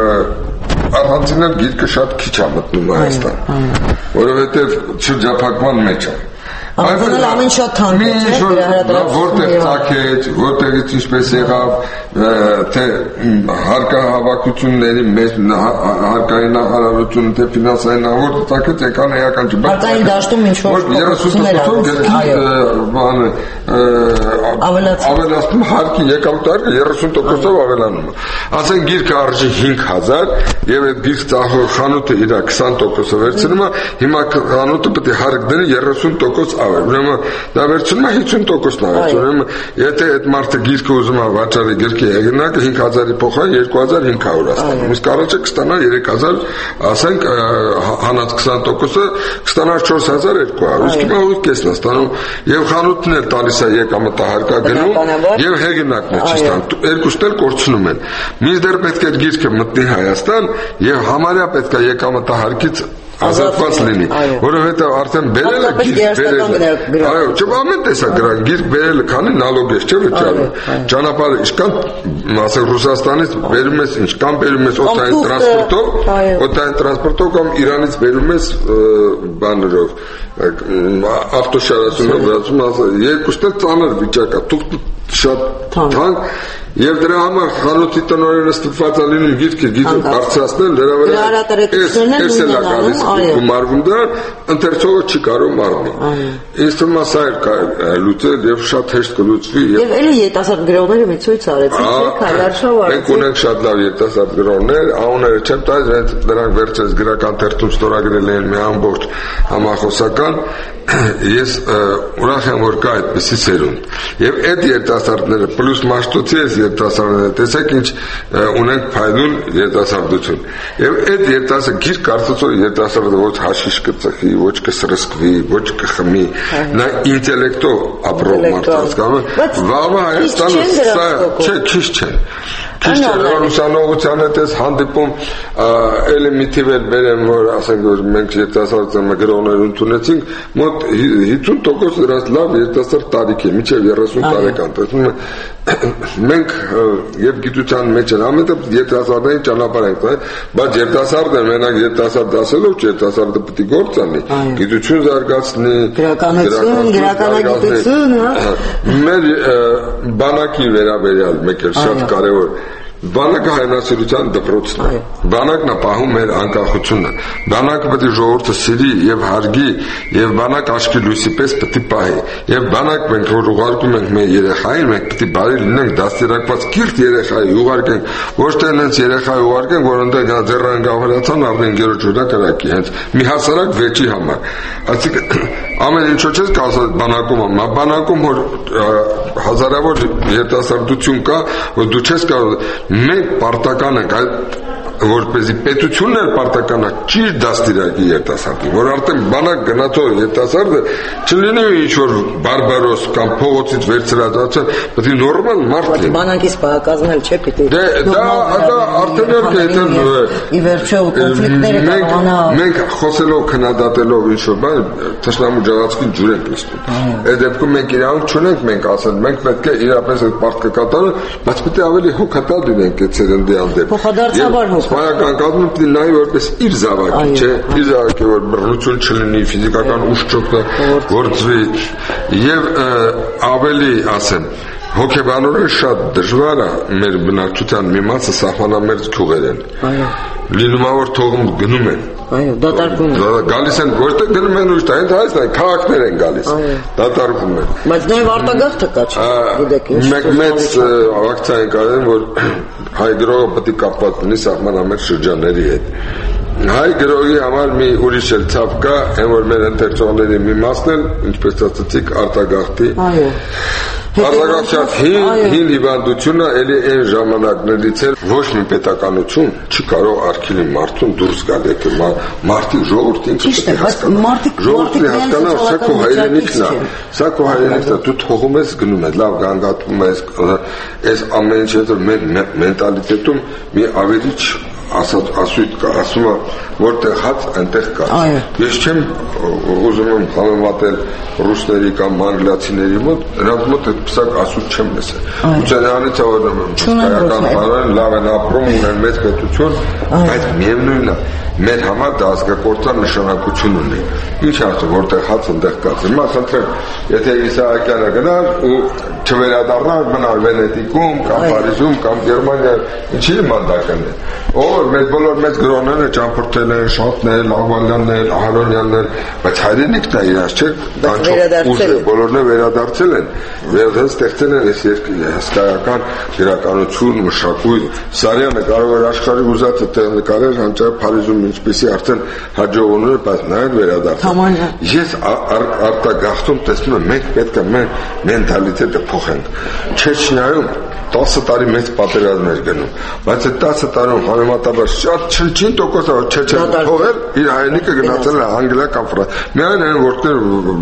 առանձին գիրքը շատ քիչ է մտնում Հայաստան, որովհետեւ շրջափակման մեջ է։ Այդպես ամեն շատ թանկ է, չէ՞, որտեղ ցակեց, որտեղից ինչպես եղավ, թե հարկահավաքությունների մեջ հարկային նախարարությունը, թե ֆինանսային նախարարությունը ցակեց, եկան էական չի, բայց այն դաշտում ինչ որ երեսուն տոկոս ավելացնում հարկի եկամուտը երեսուն տոկոսով ավելանում է։ Ասենք գիրքը արժի հինգ հազար եւ այդ գիրք ծախող խանութը իր քսան տոկոսով վերցնում է, հիմա խանութը պետք է հարկ դնի երեսուն տոկոս Ուրեմն դա վերցնում է հիսուն տոկոսն է, ուրեմն եթե այդ մարդը գիրքը ուզում է վաճառի գրքի հեղինակը հինգ հազարի փոխան երկու հազար հինգ հարյուր է ստանում, իսկ առաջը կստանա երեք հազար, ասենք հանած քսան տոկոսը կստանա չորս հազար երկու հարյուր, իսկ հիմա ու կեսն է ստանում եւ խանութն էլ տալիս է եկամտահարկա գնում եւ հեղինակն է չի ստանում, երկուսն էլ կորցնում են։ Մինչդեռ պետք է գիրքը մտնի Հայաստան եւ համարյա պետք է եկամտահարկից ազատված լինի, որովհետև արդեն բերել է գիրք բերել։ Այո, չէ՞ ամեն տեսակ գրան գիրք բերել, քանի նալոգ է, չէ՞ վճարում։ Ճանապարհը ինչքան, ասենք Ռուսաստանից բերում ես, ինչքան բերում ես օդային տրանսպորտով, օդային տրանսպորտով կամ Իրանից բերում ես բաներով, ավտոշարացումով, ասում, երկուսն էլ ծանր վիճակ է, թուղթ շատ թանկ եւ դրա համար խանութի տնօրենը ստիպված է լինում գիրքը գիրքը բարձրացնել դրա վրա գումարվում դա ընթերցողը չի կարող մարմնի ինձ թվում է սա է լուծել եւ շատ հեշտ կլուծվի եւ էլի երիտասարդ գրողները մի ցույց արեցին չէ՞ քայլարշավ արեցին մենք ունենք շատ լավ երիտասարդ գրողներ անունները չեմ տալիս դրանք վերջերս գրական թերթում ստորագրել են մի ամբողջ համախոսական ես ուրախ եմ որ կա այդպիսի սերունդ եւ այդ երիտասարդները պլյուս մաշտոցի երիտասարդները տեսեք ինչ ունենք փայլուն երիտասարդություն եւ այդ երիտասարդը գիր կարծես որ երիտասարդը ոչ հաշիշ կծխի ոչ կսրսկվի ոչ կխմի նա ինտելեկտով ապրող մարդ հասկանում վաղը Հայաստանը սա չէ քիչ չէ քիչ չէ ուսանողության հետ էս հանդիպում էլի մի թիվ էլ բերեմ որ ասենք որ մենք երիտասարդը գրողներ ընդունեցինք մոտ հիսուն տոկոս դրանց լավ երիտասարդ տարիք է մինչև երեսուն տարեկան տեսնում մենք եւ գիտության մեջ են ամենը երիտասարդների ճանապարհ ենք տա բայց երիտասարդը մենակ երիտասարդ ասելով չէ երիտասարդը պետք է գործ անի գիտություն զարգացնի գրականություն գրականագիտություն մեր բանակի վերաբերյալ մեկ էլ շատ կարևոր բանակը հայրենասիրության դպրոցն է բանակն է պահում մեր անկախությունը բանակը պետք է ժողովուրդը սիրի եւ հարգի եւ բանակ աչքի լույսի պես պետք է պահի եւ բանակ մենք որ ուղարկում ենք մեր երեխային մենք պետք է բարի լինենք դաստիարակված կիրթ երեխայի ուղարկենք ոչ թե այնց երեխայի ուղարկենք որ ընդ ձեռան գավառացան արդեն գերոջուրա կրակի հենց մի հասարակ վեճի համար այսինքն ամեն ինչը չես կասած բանակում բանակում որ հազարավոր երիտասարդություն կա որ դու չես կարող մենք պարտական ենք այդ որպեսզի պետությունն էլ պարտական է ճիշտ դաստիարակի երիտասարդին որ արդեն բանակ գնացող երիտասարդը չլինի ինչ որ բարբարոս կամ փողոցից վերցրած պետք է նորմալ մարդ լինի բանակից պահակազն էլ չէ պետք է դա դա արդեն էլ ի վերջո կոնֆլիկտները կարողանա մենք խոսելով քննադատելով ինչ որ բան թշնամու ջղացքին ջուր ենք նստում այդ դեպքում մենք իրավունք չունենք մենք ասել մենք պետք է իրապես այդ պարտքը կատարել բայց պետք է ավելի հոգատար լինենք այդ սերնդի հանդեպ փոխադարձաբար Սպայական կազմում պետք է նայի որպես իր զավակի, չէ, իր զավակի որ բռնություն չլինի, ֆիզիկական ուժ չօգտագործվի եւ ավելի ասեմ հոգեբանորեն շատ դժվար է մեր բնակչության մի մասը սահմանամերձ գյուղեր են։ Այո։ Լինում է որ թողում գնում են։ Այո, դատարկում են։ Գալիս են որտեղ գնում են ուշ, այնտեղ այս նայ քաղաքներ են գալիս։ Դատարկում են։ Բայց նաև արտագաղթը կա, գիտեք ինչ։ Մեկ մեծ ակցիա են կարել որ հայ գրողը պետք է կապված լինի սահմանամերձ շրջանների հետ։ Հայ գրողի համար մի ուրիշ էլ ցավ կա, այն որ մեր ընթերցողների մի մասն էլ, ինչպես ասացիք, արտագաղթի։ Այո։ Արտագաղթած հին հին հիվանդությունը էլի այն ժամանակներից էր ոչ մի պետականություն չի կարող արգելի մարդուն դուրս գալ եկել մարդի ժողովրդին պետք է հասկանա ժողովրդի հասկանա սա քո հայրենիքն է սա քո հայրենիքն է դու թողում ես գնում ես լավ գանգատվում ես այս ամեն ինչը մեր մենտալիտետում մի ավերիչ ասած ասույթ կա ասում է որտեղ հաց այնտեղ կա ես չեմ ուզում եմ համեմատել ռուսների կամ անգլիացիների մոտ նրանց մոտ այդ պսակ ասույթ չեմ լսել ուծելյանից որ հսկայական բաներ լավ են ապրում ունեն մեծ պետություն բայց միևնույնն է մեր համար դա ազգակործան նշանակություն ունի ինչ ասում որտեղ հաց այնտեղ կա հիմա խնդրեմ եթե Իսահակյանը գնար ու չվերադառնար մնար Վենետիկում կամ Փարիզում կամ Գերմանիա ինչի մանդակն է որ մեծ բոլոր մեծ գրողները ճամփորդել են, Շատներ, Լավալյաններ, Ահարոնյաններ, բայց հայրենիքն է իրաց չէ, կանչող բոլորն վերադարձել են, վերադարձ ստեղծել են այս երկրի հսկայական գրականություն, մշակույթ, Սարյանը կարող էր աշխարհի ուզածը տեղ նկարել, հանճար Փարիզում ինչպեսի արդեն հաջողություններ, բայց նաև վերադարձել։ Ես արտագաղթում տեսնում եմ, մենք պետք է մեր մենտալիտետը փոխենք։ Չեչնիայում տասը տարի մեծ պատերազմ էր գնում, բայց այդ տասը տարում համեմատաբար շատ չնչին տոկոս չեչեն թողել, իր հայրենիքը գնացել է Անգլիա կամ Ֆրանսիա։ Միայն այն որտեղ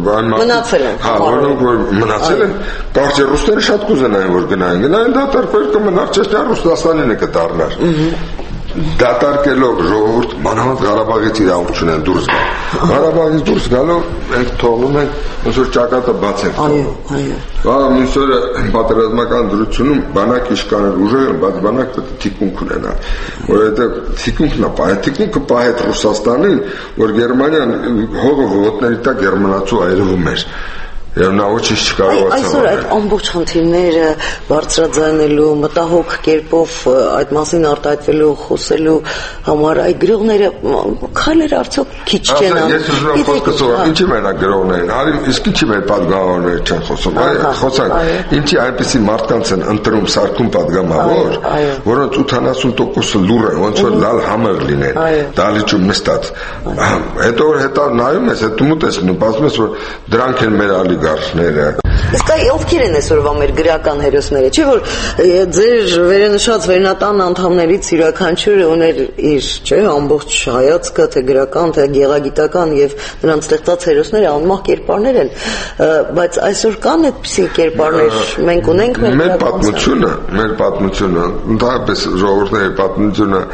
մնացել են, հա, որոնք որ մնացել են, կարճ ռուսները շատ կուզենային որ գնային, գնային դատարկվել կմնար Չեչնիա Ռուսաստանին կդառնար։ Դատարկելով ժողովուրդ մանավանդ Ղարաբաղից իրավունք չունեն դուրս գալ։ Ղարաբաղից դուրս գալով մենք թողնում ենք ոնց որ ճակատը բաց ենք թողնում։ Այո, այո։ Մյուս օրը պատերազմական դրությունում բանակ իշխանել ուժերը, բայց բանակ պետք է թիկունք ունենա, որովհետև թիկունքն է, այդ թիկունքը պահեց Ռուսաստանին, որ Գերմանիան հողը ոտների տակ գերմանացու այրվում էր։ Եվ նա ոչինչ չկարողացավ։ Այսօր այդ ամբողջ խնդիրները բարձրաձայնելու, մտահոգ կերպով այդ մասին արտահայտվելու, խոսելու համար այդ գրողները քայլեր արդյոք քիչ չեն անում։ Ես ուզում եմ խոսքը սովորել, ինչի մենակ գրողներին, արի իսկ ինչի մեր պատգամավորները չեն խոսում, այո, խոսանք, ինչի այնպիսի մարդկանց են ընտրում, սարքում պատգամավոր, որոնց ութանասուն տոկոսը լուռ են, ոնց որ լալ համեր լինեն, դալիճում նստած։ Հետո որ հետո նայում ես, հետո մոտ ես նու, ասում ես որ դրանք են մեր ալիգարխները։ Իսկ այ ովքեր են այսօրվա մեր գրական հերոսները, չէ՞ որ ձեր վերնշած վերնատան անդամներից յուրաքանչյուրը ուներ իր, չէ՞, ամբողջ հայացքը, թե գրական, թե գեղագիտական եւ նրանց ստեղծած հերոսները անմահ կերպարներ են, բայց այսօր կան այդպիսի կերպարներ, մենք ունենք մեր պատմությունը, մեր պատմությունը, ընդհանրապես ժողովուրդների պատմությունը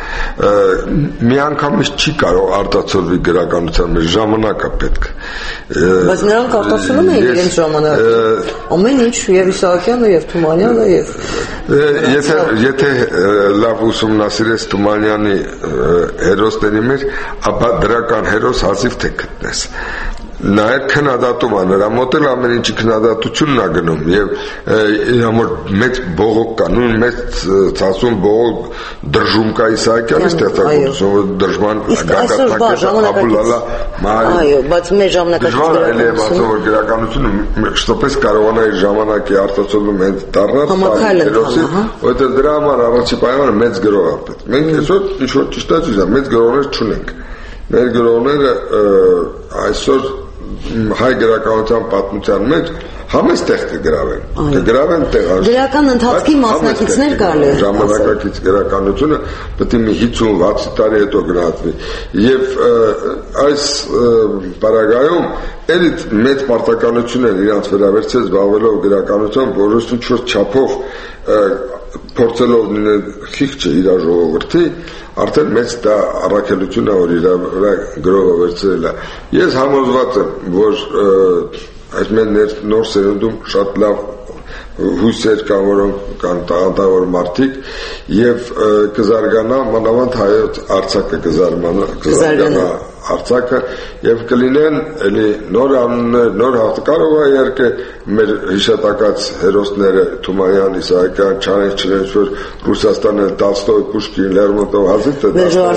մի անգամից չի կարող արտացոլվի գրականության, մեր ժամանակը պետք։ Բայց նրանք արտացոլում են իրենց ժամանակը։ Ամեն ինչ եւ Իսահակյանը եւ Թումանյանը եւ եթե եթե լավ ուսումնասիրես Թումանյանի հերոսների մեջ, ապա դրական հերոս հազիվ թե գտնես։ Նաև քննադատումը նրա մոտ էլ ամեն ինչի քննադատությունն է գնում եւ համար մեծ բողոք կա, նույն մեծ ցածուն բողոք դրժում կա Իսահակյանի ստեղծագործությունը, դրժման գագաթնակետը Աբուլալա մահ։ Այո, բայց մեր ժամանակակից գրականությունը շտապես կարողանա իր ժամանակի արտացոլում հենց դառնալ հերոսի, որտեղ դրա համար առաջի պայմանը մեծ գրող է պետք։ Մենք այսօր ինչ որ ճիշտ է, մեծ գրողներ չունենք։ Մեր գրողները այսօր հայ գրականության պատմության մեջ համեստեղ կգրավեն, կգրավեն տեղաշ։ Գրական ընթացքի մասնակիցներ կարելի է։ Ժամանակակից գրականությունը պետք է մի հինգ վաթ տարի հետո գնահատվի։ Եվ այս պարագայում էլի մեծ պարտականություն են իրանց վերաբերցել զբաղվելով գրականությամբ, որոշ ինչ-որ չափով փորձելով լինել խիղճը իր ժողովրդի, արդեն մեծ դա առաքելություն է, որ իր վրա գրողը վերցրել է։ Ես համոզված եմ, որ այս մեր նոր սերունդում շատ լավ հույսեր կան, որոնք կան տաղանդավոր մարդիկ եւ կզարգանա մանավանդ հայոց արձակը կզարգանա Արցակը եւ կլինեն էլի նոր անուններ, նոր հաղթ կարող է իհարկե մեր հիշատակած հերոսները Թումանյան, Իսահակյան, Չարենցչերենց, որ Ռուսաստանը Տոլստոյ, Պուշկին, Լերմոնտով հազիվ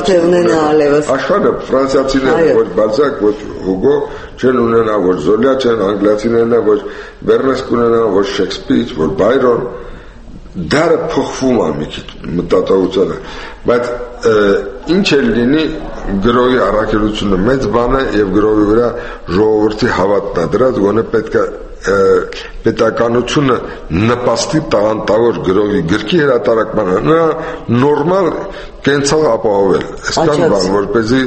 աշխարհը ֆրանսիացիները, ոչ Բալզակ, ոչ Հուգո չեն ունենա, ոչ Զոլյա չեն, անգլիացիներն ոչ Բերնես կունենա, ոչ Շեքսպիր, ոչ Բայրոն, դարը փոխվում է մի քիչ մտածողությունը, բայց ինչ էլ լինի գրողի առաքելությունը մեծ բան է եւ գրողի վրա ժողովրդի հավատն է դրած, գոնե պետք է պետականությունը նպաստի տաղանդավոր գրողի գրքի հրատարակմանը, նա նորմալ կենցաղ ապահովել, այսքան բան, որպեսզի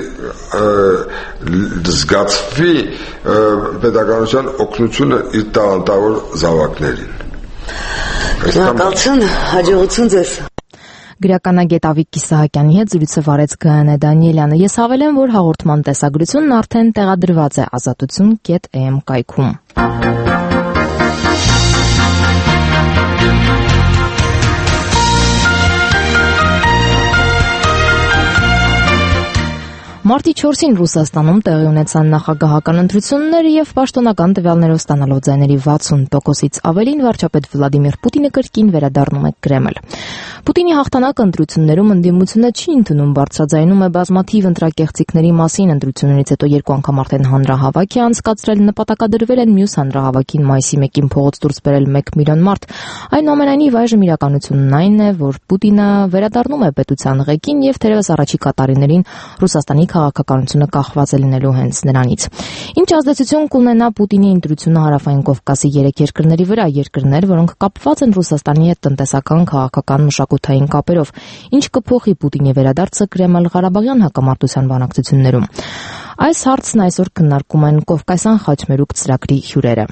զգացվի պետականության օգնությունը իր տաղանդավոր զավակներին։ Շնորհակալություն, հաջողություն ձեզ։ Գրականագետ Ավիկ Իսահակյանի հետ զրույցը վարեց Գայանե Դանիելյանը։ Ես հավելեմ, որ հաղորդման տեսագրությունն արդեն տեղադրված է ազատություն կետ է էմ կայքում։ Մարտի չորսին Ռուսաստանում տեղի ունեցան նախագահական ընտրություններ եւ պաշտոնական տվյալներով ստանալով ձայների վաթսուն տոկոսից ավելին վարչապետ Վլադիմիր Պուտինը կրկին վերադառնում է Կրեմլ։ Պուտինի հաղթանակը ընտրություններում ընդդիմությունը չի ընդունում, բարձրաձայնում է բազմաթիվ ընտրակեղծիքների մասին։ Ընտրություններից հետո երկու անգամ արդեն հանրահավաք է անցկացրել, նպատակադրվել են մյուս հանրահավաքին մայիսի մեկին փողոց դուրս բերել մեկ միլիոն մարդ։ Այնուամենայնիվ այժմ իրականությունն այն է, որ Պուտինը վերադառնում է պետության ղեկին եւ թերևս առաջիկա տարիներին Ռուսաստանի քաղաքականությունը կախված է լինելու հենց նրանից։ Ինչ ազդեցություն կունենա Պուտինի ընտրությունը Հարավային Կովկասի երեք երկրների վրա, երկրներ, որոնք կապված են Ռուսաստանի հետ տնտեսական, քաղաքական, մշակութային կապերով, ինչ կփոխի Պուտինի վերադարձը Կրեմլ-Ղարաբաղյան հակամարտության բանակցություններում։ Այս հարցն այսօր քննարկում են Կովկասյան խաչմերուկ ծրագրի հյուրերը։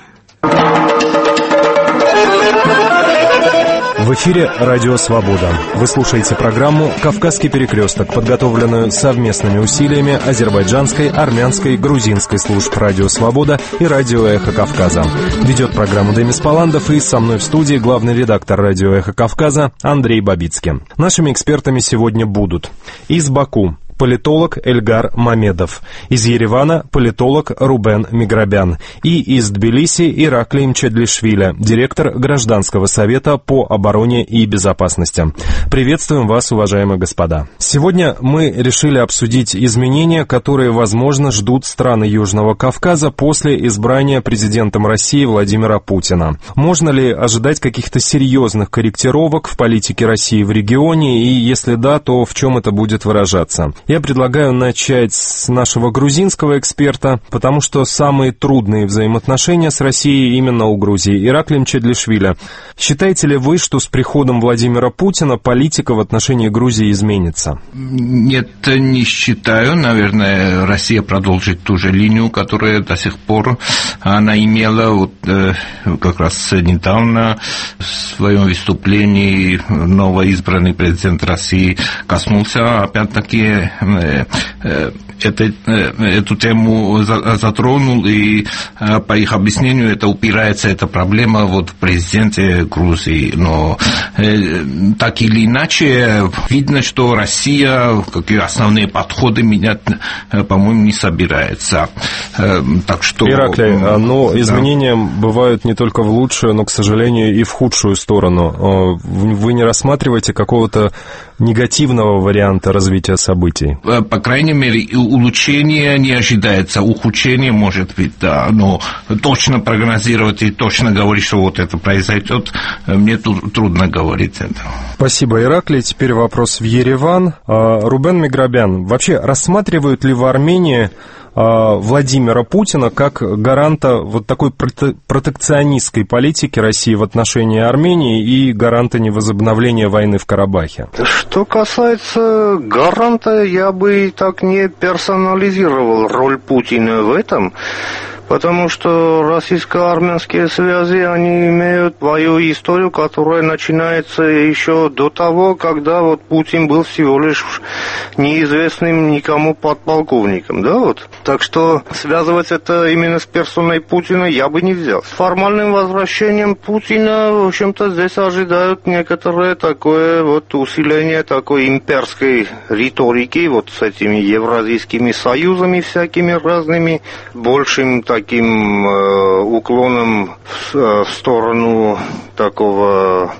В эфире «Радио Свобода». Вы слушаете программу «Кавказский перекресток», подготовленную совместными усилиями азербайджанской, армянской, грузинской служб «Радио Свобода» и «Радио Эхо Кавказа». Ведет программу Демис Паландов, и со мной в студии главный редактор «Радио Эхо Кавказа» Андрей Бабицкий. Нашими экспертами сегодня будут из Баку политолог Эльгар Мамедов, из Еревана политолог Рубен Миграбян и из Тбилиси Ираклий Мчедлишвили, директор Гражданского совета по обороне и безопасности. Приветствуем вас, уважаемые господа. Сегодня мы решили обсудить изменения, которые, возможно, ждут страны Южного Кавказа после избрания президентом России Владимира Путина. Можно ли ожидать каких-то серьезных корректировок в политике России в регионе, и если да, то в чем это будет выражаться? Я предлагаю начать с нашего грузинского эксперта, потому что самые трудные взаимоотношения с Россией именно у Грузии. Ираклий Мчедлишвили, считаете ли вы, что с приходом Владимира Путина политика в отношении Грузии изменится? Нет, не считаю. Наверное, Россия продолжит ту же линию, которую до сих пор она имела. Вот э, как раз недавно в своем выступлении новоизбранный президент России коснулся опять-таки э, э, это, эту тему затронул, и по их объяснению это упирается, эта проблема вот в президенте Грузии. Но так или иначе, видно, что Россия какие основные подходы менять, по-моему, не собирается. Так что... Ираклий, но изменения да. бывают не только в лучшую, но, к сожалению, и в худшую сторону. Вы не рассматриваете какого-то негативного варианта развития событий? По крайней мере, улучшение не ожидается, ухудшение может быть, да, но точно прогнозировать и точно говорить, что вот это произойдет, мне трудно говорить это. Спасибо, Ираклий. Теперь вопрос в Ереван. Рубен Миграбян, вообще рассматривают ли в Армении Владимира Путина как гаранта вот такой протекционистской политики России в отношении Армении и гаранта невозобновления войны в Карабахе? Что касается гаранта, я бы так не персонализировал роль Путина в этом, потому что российско-армянские связи, они имеют свою историю, которая начинается еще до того, когда вот Путин был всего лишь неизвестным никому подполковником, да, вот. Так что связывать это именно с персоной Путина я бы не взял. С формальным возвращением Путина, в общем-то, здесь ожидают некоторое такое вот усиление такой имперской риторики, вот с этими евразийскими союзами всякими разными, большим таким э, уклоном в, э, в сторону такого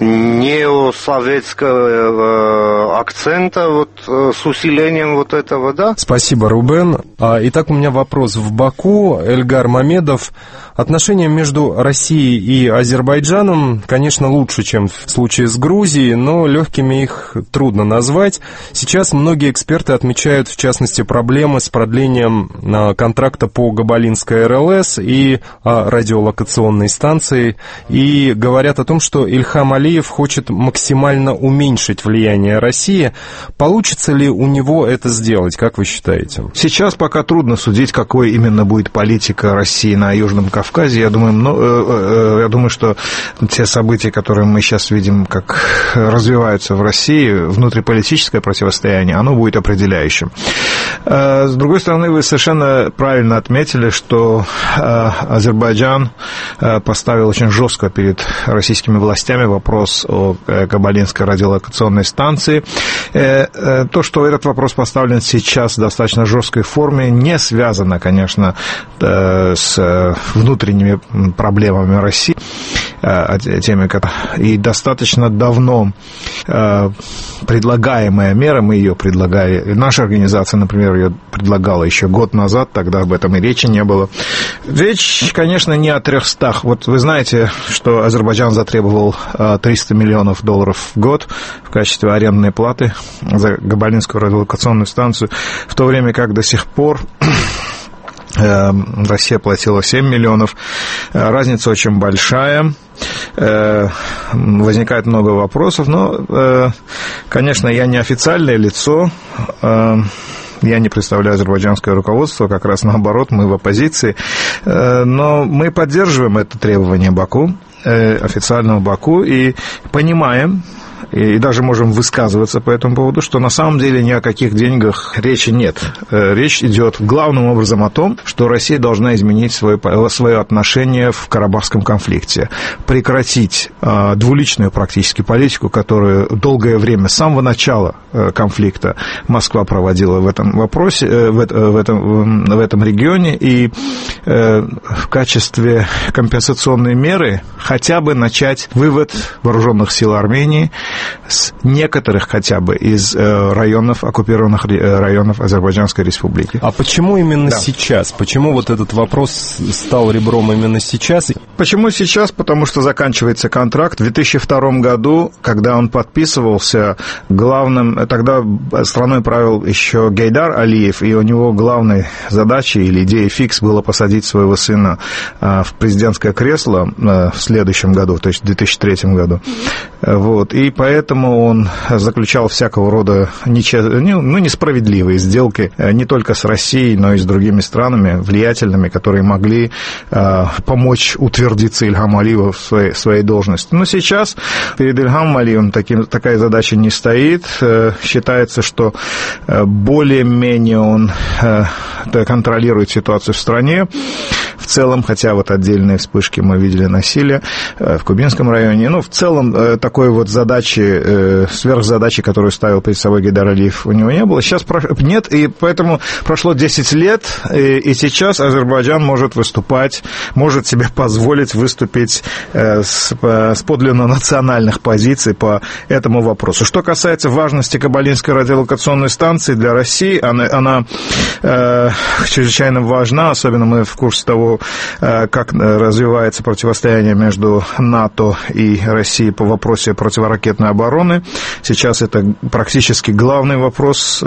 неосоветского э, акцента, вот э, с усилением вот этого, да. Спасибо, Рубен. Итак, у меня вопрос. В Баку Эльгар Мамедов. Отношения между Россией и Азербайджаном, конечно, лучше, чем в случае с Грузией, но легкими их трудно назвать. Сейчас многие эксперты отмечают, в частности, проблемы с продлением контракта по Габалинской эр эл эс и радиолокационной станции, и говорят о том, что Ильхам Алиев хочет максимально уменьшить влияние России. Получится ли у него это сделать, как вы считаете? Сейчас пока трудно судить, какой именно будет политика России на Южном Кавказе. Я думаю, ну, э, э, я думаю, что те события, которые мы сейчас видим, как развиваются в России, внутриполитическое противостояние, оно будет определяющим. Э, с другой стороны, вы совершенно правильно отметили, что э, Азербайджан э, поставил очень жестко перед российскими властями вопрос о э, Габалинской радиолокационной станции. Э, э, то, что этот вопрос поставлен сейчас в достаточно жесткой форме, не связано, конечно, э, с э, внутренними проблемами России, теми, и достаточно давно предлагаемая мера, мы ее предлагали, наша организация, например, ее предлагала еще год назад, тогда об этом и речи не было. Речь, конечно, не о трехстах. Вот вы знаете, что Азербайджан затребовал триста миллионов долларов в год в качестве арендной платы за Габалинскую радиолокационную станцию, в то время как до сих пор Россия платила семь миллионов. Разница очень большая. Возникает много вопросов, но, конечно, я не официальное лицо. Я не представляю азербайджанское руководство, как раз наоборот, мы в оппозиции. Но мы поддерживаем это требование Баку, официального Баку, и понимаем, и даже можем высказываться по этому поводу, что на самом деле ни о каких деньгах речи нет. Речь идет главным образом о том, что Россия должна изменить свое, свое отношение в Карабахском конфликте, прекратить двуличную практически политику, которую долгое время, с самого начала конфликта, Москва проводила в этом вопросе, в этом, в этом регионе, и в качестве компенсационной меры хотя бы начать вывод вооруженных сил Армении с некоторых хотя бы из районов, оккупированных районов Азербайджанской республики. А почему именно да. сейчас? Почему вот этот вопрос стал ребром именно сейчас? Почему сейчас? Потому что заканчивается контракт. В две тысячи втором году, когда он подписывался, главным, тогда страной правил еще Гейдар Алиев, и у него главной задачей или идеей фикс было посадить своего сына в президентское кресло в следующем году, то есть в две тысячи третьем году. Вот. И поэтому он заключал всякого рода нече... ну, несправедливые сделки не только с Россией, но и с другими странами влиятельными, которые могли помочь утвердиться Ильхаму Алиеву в своей, своей должности. Но сейчас перед Ильхамом Алиевым таким, такая задача не стоит. Считается, что более-менее он контролирует ситуацию в стране. В целом, хотя вот отдельные вспышки мы видели насилия в Кубинском районе, ну, в целом такой вот задачи, сверхзадачи, которую ставил перед собой Гейдар Алиев, у него не было. Сейчас нет, и поэтому прошло десять лет, и, и сейчас Азербайджан может выступать, может себе позволить выступить с, с подлинно национальных позиций по этому вопросу. Что касается важности Кабалинской радиолокационной станции для России, она, она э, чрезвычайно важна, особенно мы в курсе того, как развивается противостояние между НАТО и Россией по вопросу противоракетной обороны. Сейчас это практически главный вопрос,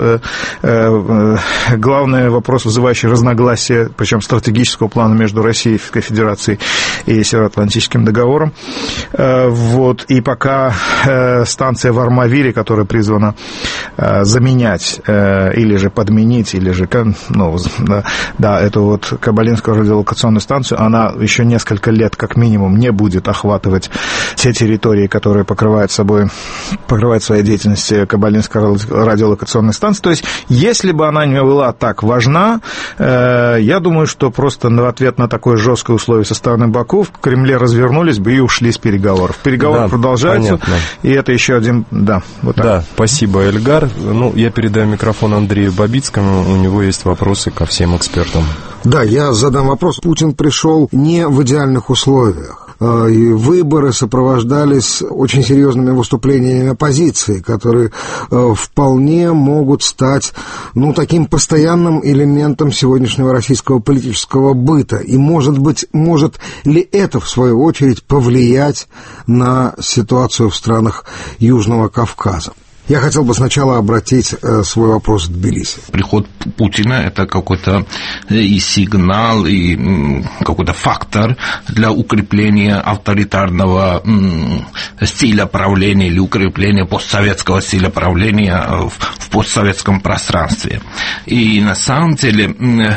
главный вопрос, вызывающий разногласия, причем стратегического плана между Российской Федерацией и Североатлантическим договором. Вот. И пока станция в Армавире, которая призвана заменять или же подменить, или же, ну, да, эту вот Кабалинскую радиолокационную станцию, она еще несколько лет как минимум не будет охватывать те территории, которые покрывают собой, покрывают своей деятельностью Кабалинская радиолокационная станция. То есть, если бы она не была так важна, э, я думаю, что просто в ответ на такое жесткое условие со стороны Баку в Кремле развернулись бы и ушли с переговоров. Переговоры да, продолжаются, понятно. И это еще один... Да, вот так. Да, спасибо, Эльгар. Ну, я передаю микрофон Андрею Бабицкому, у него есть вопросы ко всем экспертам. Да, я задам вопрос. Путин пришел не в идеальных условиях. И выборы сопровождались очень серьезными выступлениями оппозиции, которые вполне могут стать, ну, таким постоянным элементом сегодняшнего российского политического быта. И, может быть, может ли это, в свою очередь, повлиять на ситуацию в странах Южного Кавказа? Я хотел бы сначала обратить э, свой вопрос к Тбилиси. Приход Путина – это какой-то и сигнал, и какой-то фактор для укрепления авторитарного стиля правления или укрепления постсоветского стиля правления в, в постсоветском пространстве. И на самом деле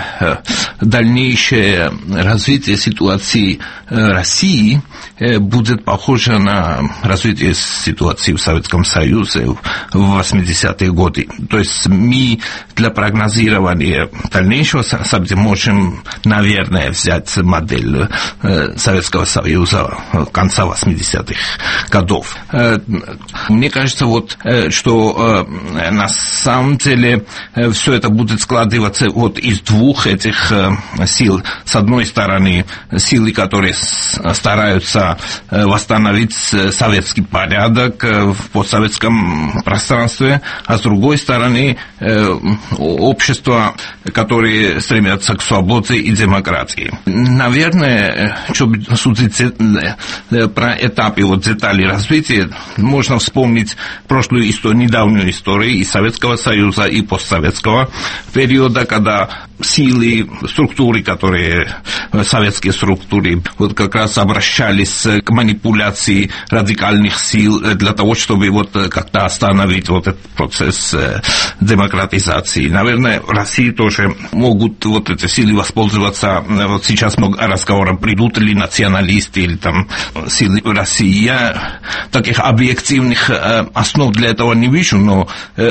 дальнейшее развитие ситуации России будет похоже на развитие ситуации в Советском Союзе в восьмидесятые годы. То есть мы для прогнозирования дальнейшего события можем, наверное, взять модель Советского Союза конца восьмидесятых годов. Мне кажется, вот, что на самом деле все это будет складываться вот из двух этих сил. С одной стороны, силы, которые стараются восстановить советский порядок в постсоветском пространстве, а с другой стороны, общества, которые стремятся к свободе и демократии. Наверное, чтобы судить про этапы вот деталей развития, можно вспомнить прошлую историю, недавнюю историю и Советского Союза, и постсоветского периода, когда силы, структуры, которые, советские структуры, вот как раз обращались к манипуляции радикальных сил для того, чтобы вот как-то остановить вот этот процесс демократизации. Наверное, в России тоже могут вот эти силы воспользоваться. Вот сейчас много разговоров, придут ли националисты или там силы России. Я таких объективных основ для этого не вижу, но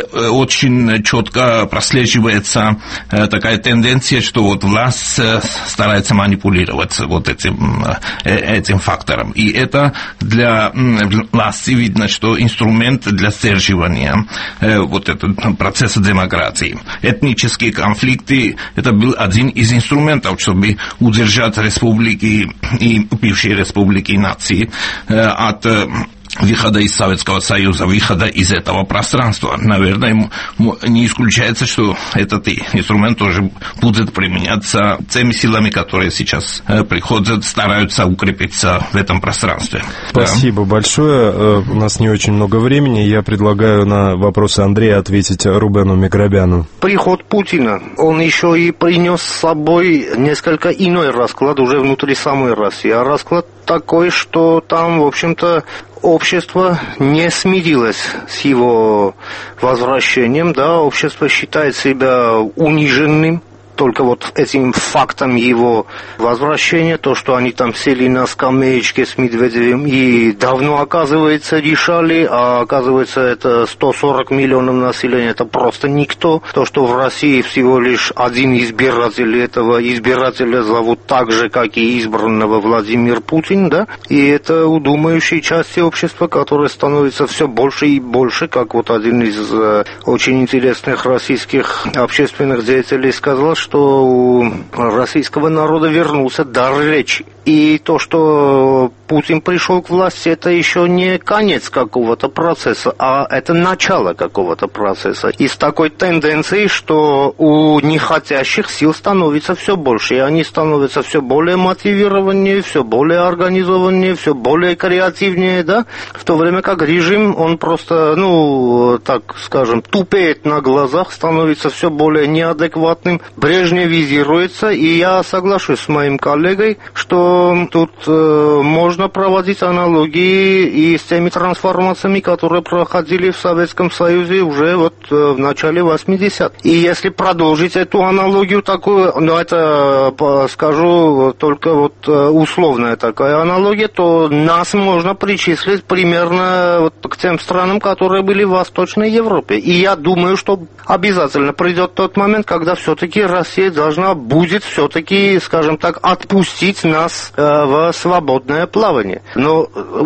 очень четко прослеживается такая тенденция, что вот власть старается манипулировать вот этим, этим фактором. И это для власти видно, что инструмент для сдерживания вот этого процесса демократии. Этнические конфликты – это был один из инструментов, чтобы удержать республики и бывшие республики и нации от выхода из Советского Союза, выхода из этого пространства. Наверное, не исключается, что этот инструмент тоже будет применяться теми силами, которые сейчас приходят, стараются укрепиться в этом пространстве. Спасибо да. большое. У нас не очень много времени. Я предлагаю на вопросы Андрея ответить Рубену Микробяну. Приход Путина, он еще и принес с собой несколько иной расклад уже внутри самой России. А расклад такой, что там, в общем-то, общество не смирилось с его возвращением, да, общество считает себя униженным. Только вот этим фактом его возвращения, то, что они там сели на скамеечке с Медведевым и давно, оказывается, решали, а оказывается, это сто сорок миллионов населения, это просто никто. То, что в России всего лишь один избиратель, этого избирателя зовут так же, как и избранного Владимир Путин, да, и это у думающей части общества, которое становится все больше и больше, как вот один из э, очень интересных российских общественных деятелей сказал, что у российского народа вернулся дар речи. И то, что Путин пришел к власти, это еще не конец какого-то процесса, а это начало какого-то процесса. И с такой тенденцией, что у нехотящих сил становится все больше, и они становятся все более мотивированнее, все более организованнее, все более креативнее, да, в то время как режим, он просто, ну, так скажем, тупеет на глазах, становится все более неадекватным, брежневизируется, и я соглашусь с моим коллегой, что тут э, можно проводить аналогии и с теми трансформациями, которые проходили в Советском Союзе уже вот э, в начале восьмидесятых. И если продолжить эту аналогию такую, ну это э, скажу только вот э, условная такая аналогия, то нас можно причислить примерно вот к тем странам, которые были в Восточной Европе. И я думаю, что обязательно придет тот момент, когда все-таки Россия должна будет все-таки, скажем так, отпустить нас в свободное плавание. Но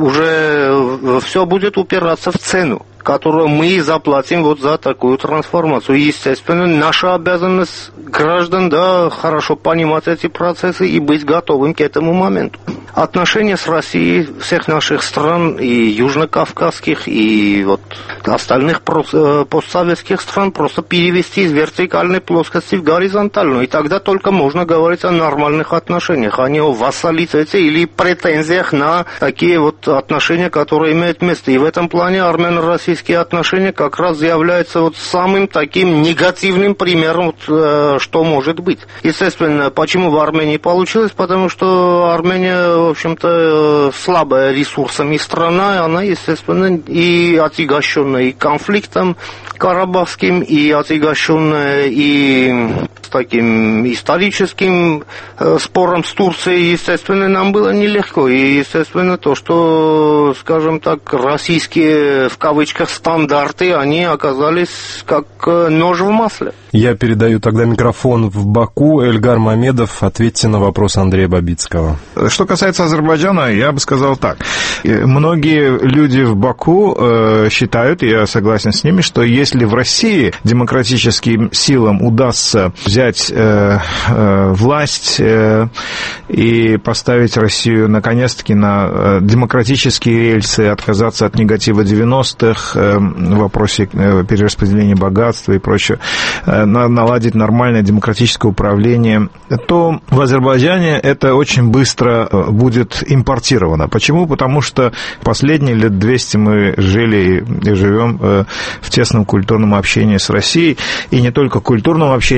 уже все будет упираться в цену, которую мы заплатим вот за такую трансформацию. Естественно, наша обязанность граждан, да, хорошо понимать эти процессы и быть готовым к этому моменту. Отношения с Россией всех наших стран, и южнокавказских, и вот остальных постсоветских стран просто перевести из вертикальной плоскости в горизонтальную. И тогда только можно говорить о нормальных отношениях, а не о вассалитете или претензиях на такие вот отношения, которые имеют место. И в этом плане армяно-российские отношения как раз являются вот самым таким негативным примером, вот, что может быть. Естественно, почему в Армении получилось? Потому что Армения, в общем-то, слабая ресурсами страна, она, естественно, и отягощенная и конфликтом карабахским, и отягощенная и с таким историческим э, спором с Турцией, естественно, нам было нелегко. И, естественно, то, что, скажем так, российские, в кавычках, стандарты, они оказались как э, нож в масле. Я передаю тогда микрофон в Баку. Эльгар Мамедов, ответьте на вопрос Андрея Бабицкого. Что касается Азербайджана, я бы сказал так. Многие люди в Баку э, считают, я согласен с ними, что если в России демократическим силам удастся взять э, э, власть э, и поставить Россию наконец-таки на э, демократические рельсы, отказаться от негатива девяностых э, в вопросе э, перераспределения богатства и прочее, э, наладить нормальное демократическое управление, то в Азербайджане это очень быстро будет импортировано. Почему? Потому что последние лет двести мы жили и живем в тесном культурном общении с Россией, и не только культурном общении, много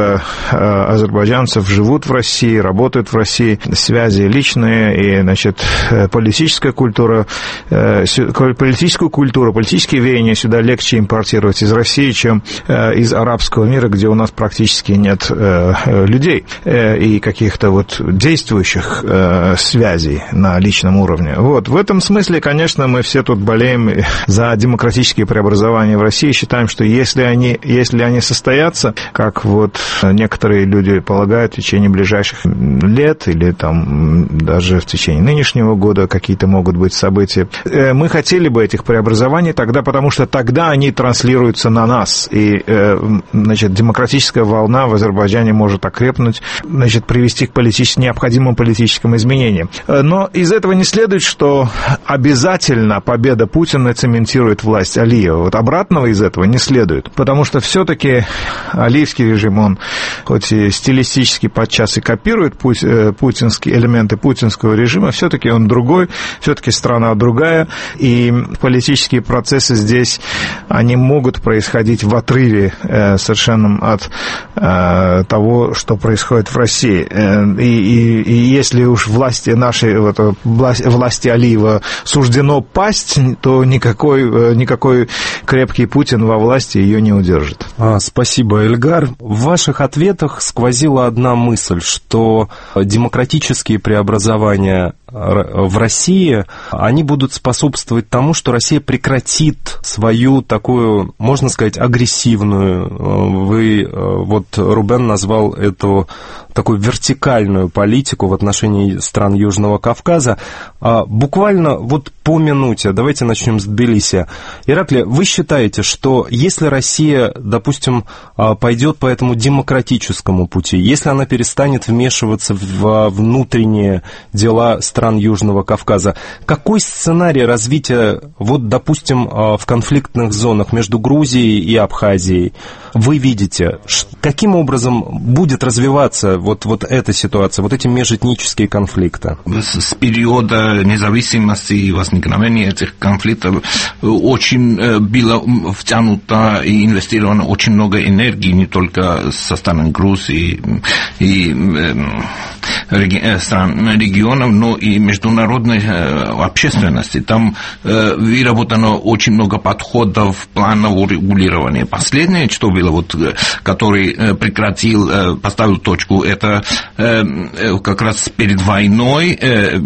много азербайджанцев живут в России, работают в России, связи личные, и, значит, политическая культура, политическую культуру, политические веяния сюда легче импортировать из России, чем из арабского мира, где у нас практически нет людей и каких-то вот действующих связей на личном уровне. Вот. В этом смысле, конечно, мы все тут болеем за демократические преобразования в России, считаем, что если они, если они состоятся, как вот некоторые люди полагают, в течение ближайших лет или там даже в течение нынешнего года какие-то могут быть события, мы хотели бы этих преобразований тогда, потому что тогда они транслируются на нас, и, значит, демократическая волна в Азербайджане может окрепнуть, значит, привести к политическим, необходимым политическим изменениям. Но из этого не следует, что обязательно победа Путина цементирует власть Алиева. Вот обратного из этого не следует, потому что все-таки алиевский режим, он хоть и стилистически подчас и копирует путинские элементы путинского режима, все-таки он другой, все-таки страна другая, и политические процессы здесь, они могут происходить в отрыве совершенно от того, что происходит в России. И, и, и если уж власти нашей, вот, власти Алиева суждено пасть, то никакой, никакой крепкий Путин во власти ее не удержит. А, спасибо, Эльгар. В ваших ответах сквозила одна мысль, что демократические преобразования в России, они будут способствовать тому, что Россия прекратит свою такую, можно сказать, агрессивную, вы, вот Рубен назвал эту такую вертикальную политику в отношении стран Южного Кавказа. Буквально вот по минуте, давайте начнем с Тбилиси. Ираклий, вы считаете, что если Россия, допустим, пойдет по этому демократическому пути, если она перестанет вмешиваться в внутренние дела стран Южного Кавказа, какой сценарий развития, вот, допустим, в конфликтных зонах между Грузией и Абхазией вы видите? Каким образом будет развиваться вот, вот эта ситуация, вот эти межэтнические конфликты? С периода независимости и возникновения этих конфликтов очень было втянуто и инвестировано очень много энергии, не только со стороны Грузии и стран регионов, но и международной общественности. Там выработано очень много подходов, планов урегулирования. Последнее, что было, вот, который прекратил, поставил точку, это как раз перед войной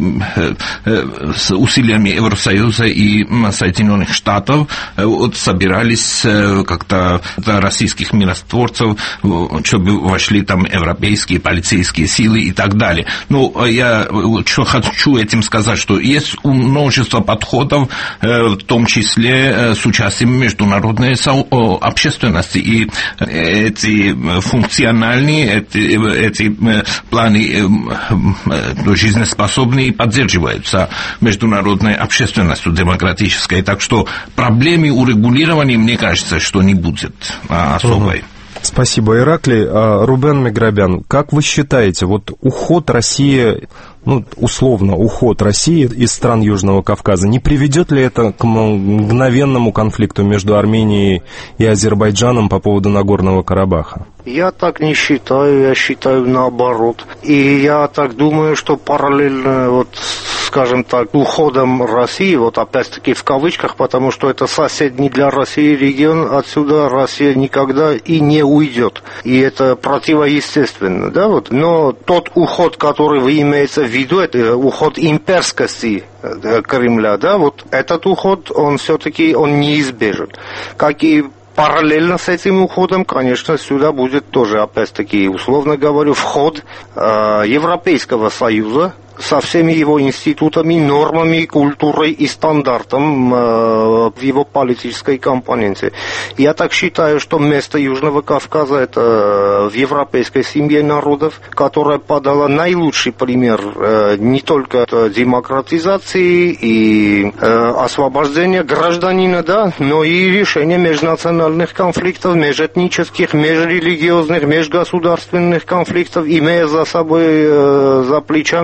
с усилиями Евросоюза и Соединенных Штатов вот, собирались как-то российских миротворцев, чтобы вошли там европейские полицейские силы и так далее. Ну, я что хочу этим сказать, что есть множество подходов, в том числе с участием международной общественности, и эти функциональные, эти, эти планы жизнеспособные поддерживаются международной общественностью демократической, так что проблемы урегулирования, мне кажется, что не будет особой. Спасибо, Ираклий. Рубен Миграбян, как вы считаете, вот уход России, ну, условно, уход России из стран Южного Кавказа, не приведет ли это к мгновенному конфликту между Арменией и Азербайджаном по поводу Нагорного Карабаха? Я так не считаю, я считаю наоборот. И я так думаю, что параллельно, вот, скажем так, уходом России, вот опять-таки в кавычках, потому что это соседний для России регион, отсюда Россия никогда и не уйдет. И это противоестественно, да, вот. Но тот уход, который вы имеете в виду, это уход имперскости Кремля, да, вот этот уход, он все-таки, он неизбежен. Как и параллельно с этим уходом, конечно, сюда будет тоже, опять-таки, условно говорю, вход э, Европейского Союза со всеми его институтами, нормами, культурой и стандартом э, в его политической компоненте. Я так считаю, что место Южного Кавказа это в европейской семье народов, которая подала наилучший пример э, не только демократизации и э, освобождения гражданина, да, но и решения межнациональных конфликтов, межэтнических, межрелигиозных, межгосударственных конфликтов, имея за собой, э, за плечами, конечно,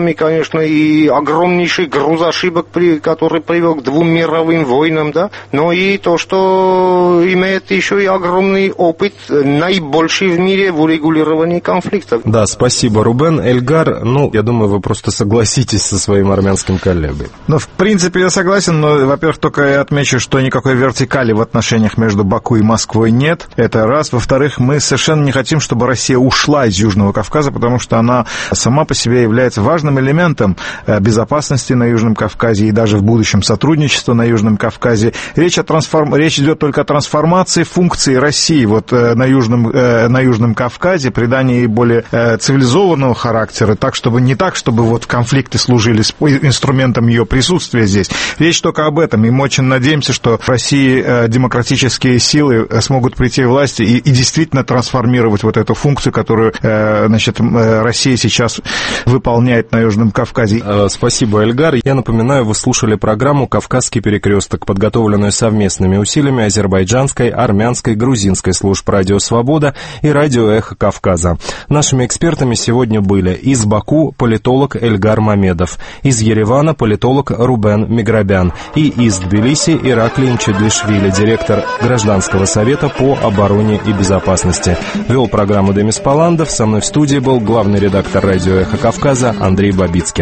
конечно, и огромнейший грузошибок, который привел к двум мировым войнам, да, но и то, что имеет еще и огромный опыт, наибольший в мире в урегулировании конфликтов. Да, спасибо, Рубен. Эльгар, ну, я думаю, вы просто согласитесь со своим армянским коллегой. Ну, в принципе, я согласен, но, во-первых, только я отмечу, что никакой вертикали в отношениях между Баку и Москвой нет. Это раз. Во-вторых, мы совершенно не хотим, чтобы Россия ушла из Южного Кавказа, потому что она сама по себе является важным элементом безопасности на Южном Кавказе и даже в будущем сотрудничества на Южном Кавказе. Речь, о трансформ... Речь идет только о трансформации функций России вот на Южном, на Южном Кавказе, придании ей более цивилизованного характера, так, чтобы не так, чтобы вот конфликты служили инструментом ее присутствия здесь. Речь только об этом, и мы очень надеемся, что в России демократические силы смогут прийти к власти и, и действительно трансформировать вот эту функцию, которую, значит, Россия сейчас выполняет на Южном Кавказе. Спасибо, Эльгар. Я напоминаю, вы слушали программу «Кавказский перекресток», подготовленную совместными усилиями азербайджанской, армянской, грузинской служб «Радио Свобода» и «Радио Эхо Кавказа». Нашими экспертами сегодня были из Баку политолог Эльгар Мамедов, из Еревана политолог Рубен Миграбян и из Тбилиси Ираклий Мчедлишвили, директор Гражданского совета по обороне и безопасности. Вел программу Демис Паландов, со мной в студии был главный редактор «Радио Эхо Кавказа» Андрей Бабицкий.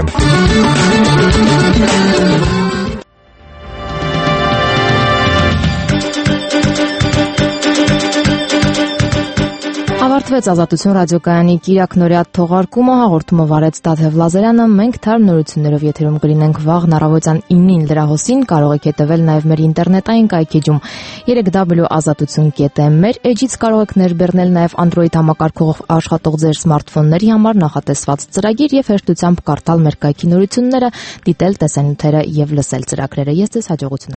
Ավարտվեց Ազատություն ռադիոկայանի կիրակնօրյա թողարկումը, հաղորդումը վարեց Տաթև Լազարյանը, մենք թարմ նորություններով եթերում կլինենք վաղ առավոտյան իննին լրահոսին, կարող եք հետևել նաև մեր ինտերնետային կայքեջում երեք w ազատություն կետ em, մեր էջից կարող եք ներբեռնել նաև Android համակարգող աշխատող ձեր սմարթֆոնների համար նախատեսված ծրագիր եւ հեշտությամբ կարդալ մեր կայքի նորությունները, դիտել տեսանյութերը եւ լսել ծրագրերը։ Ես ձեզ հաջողություն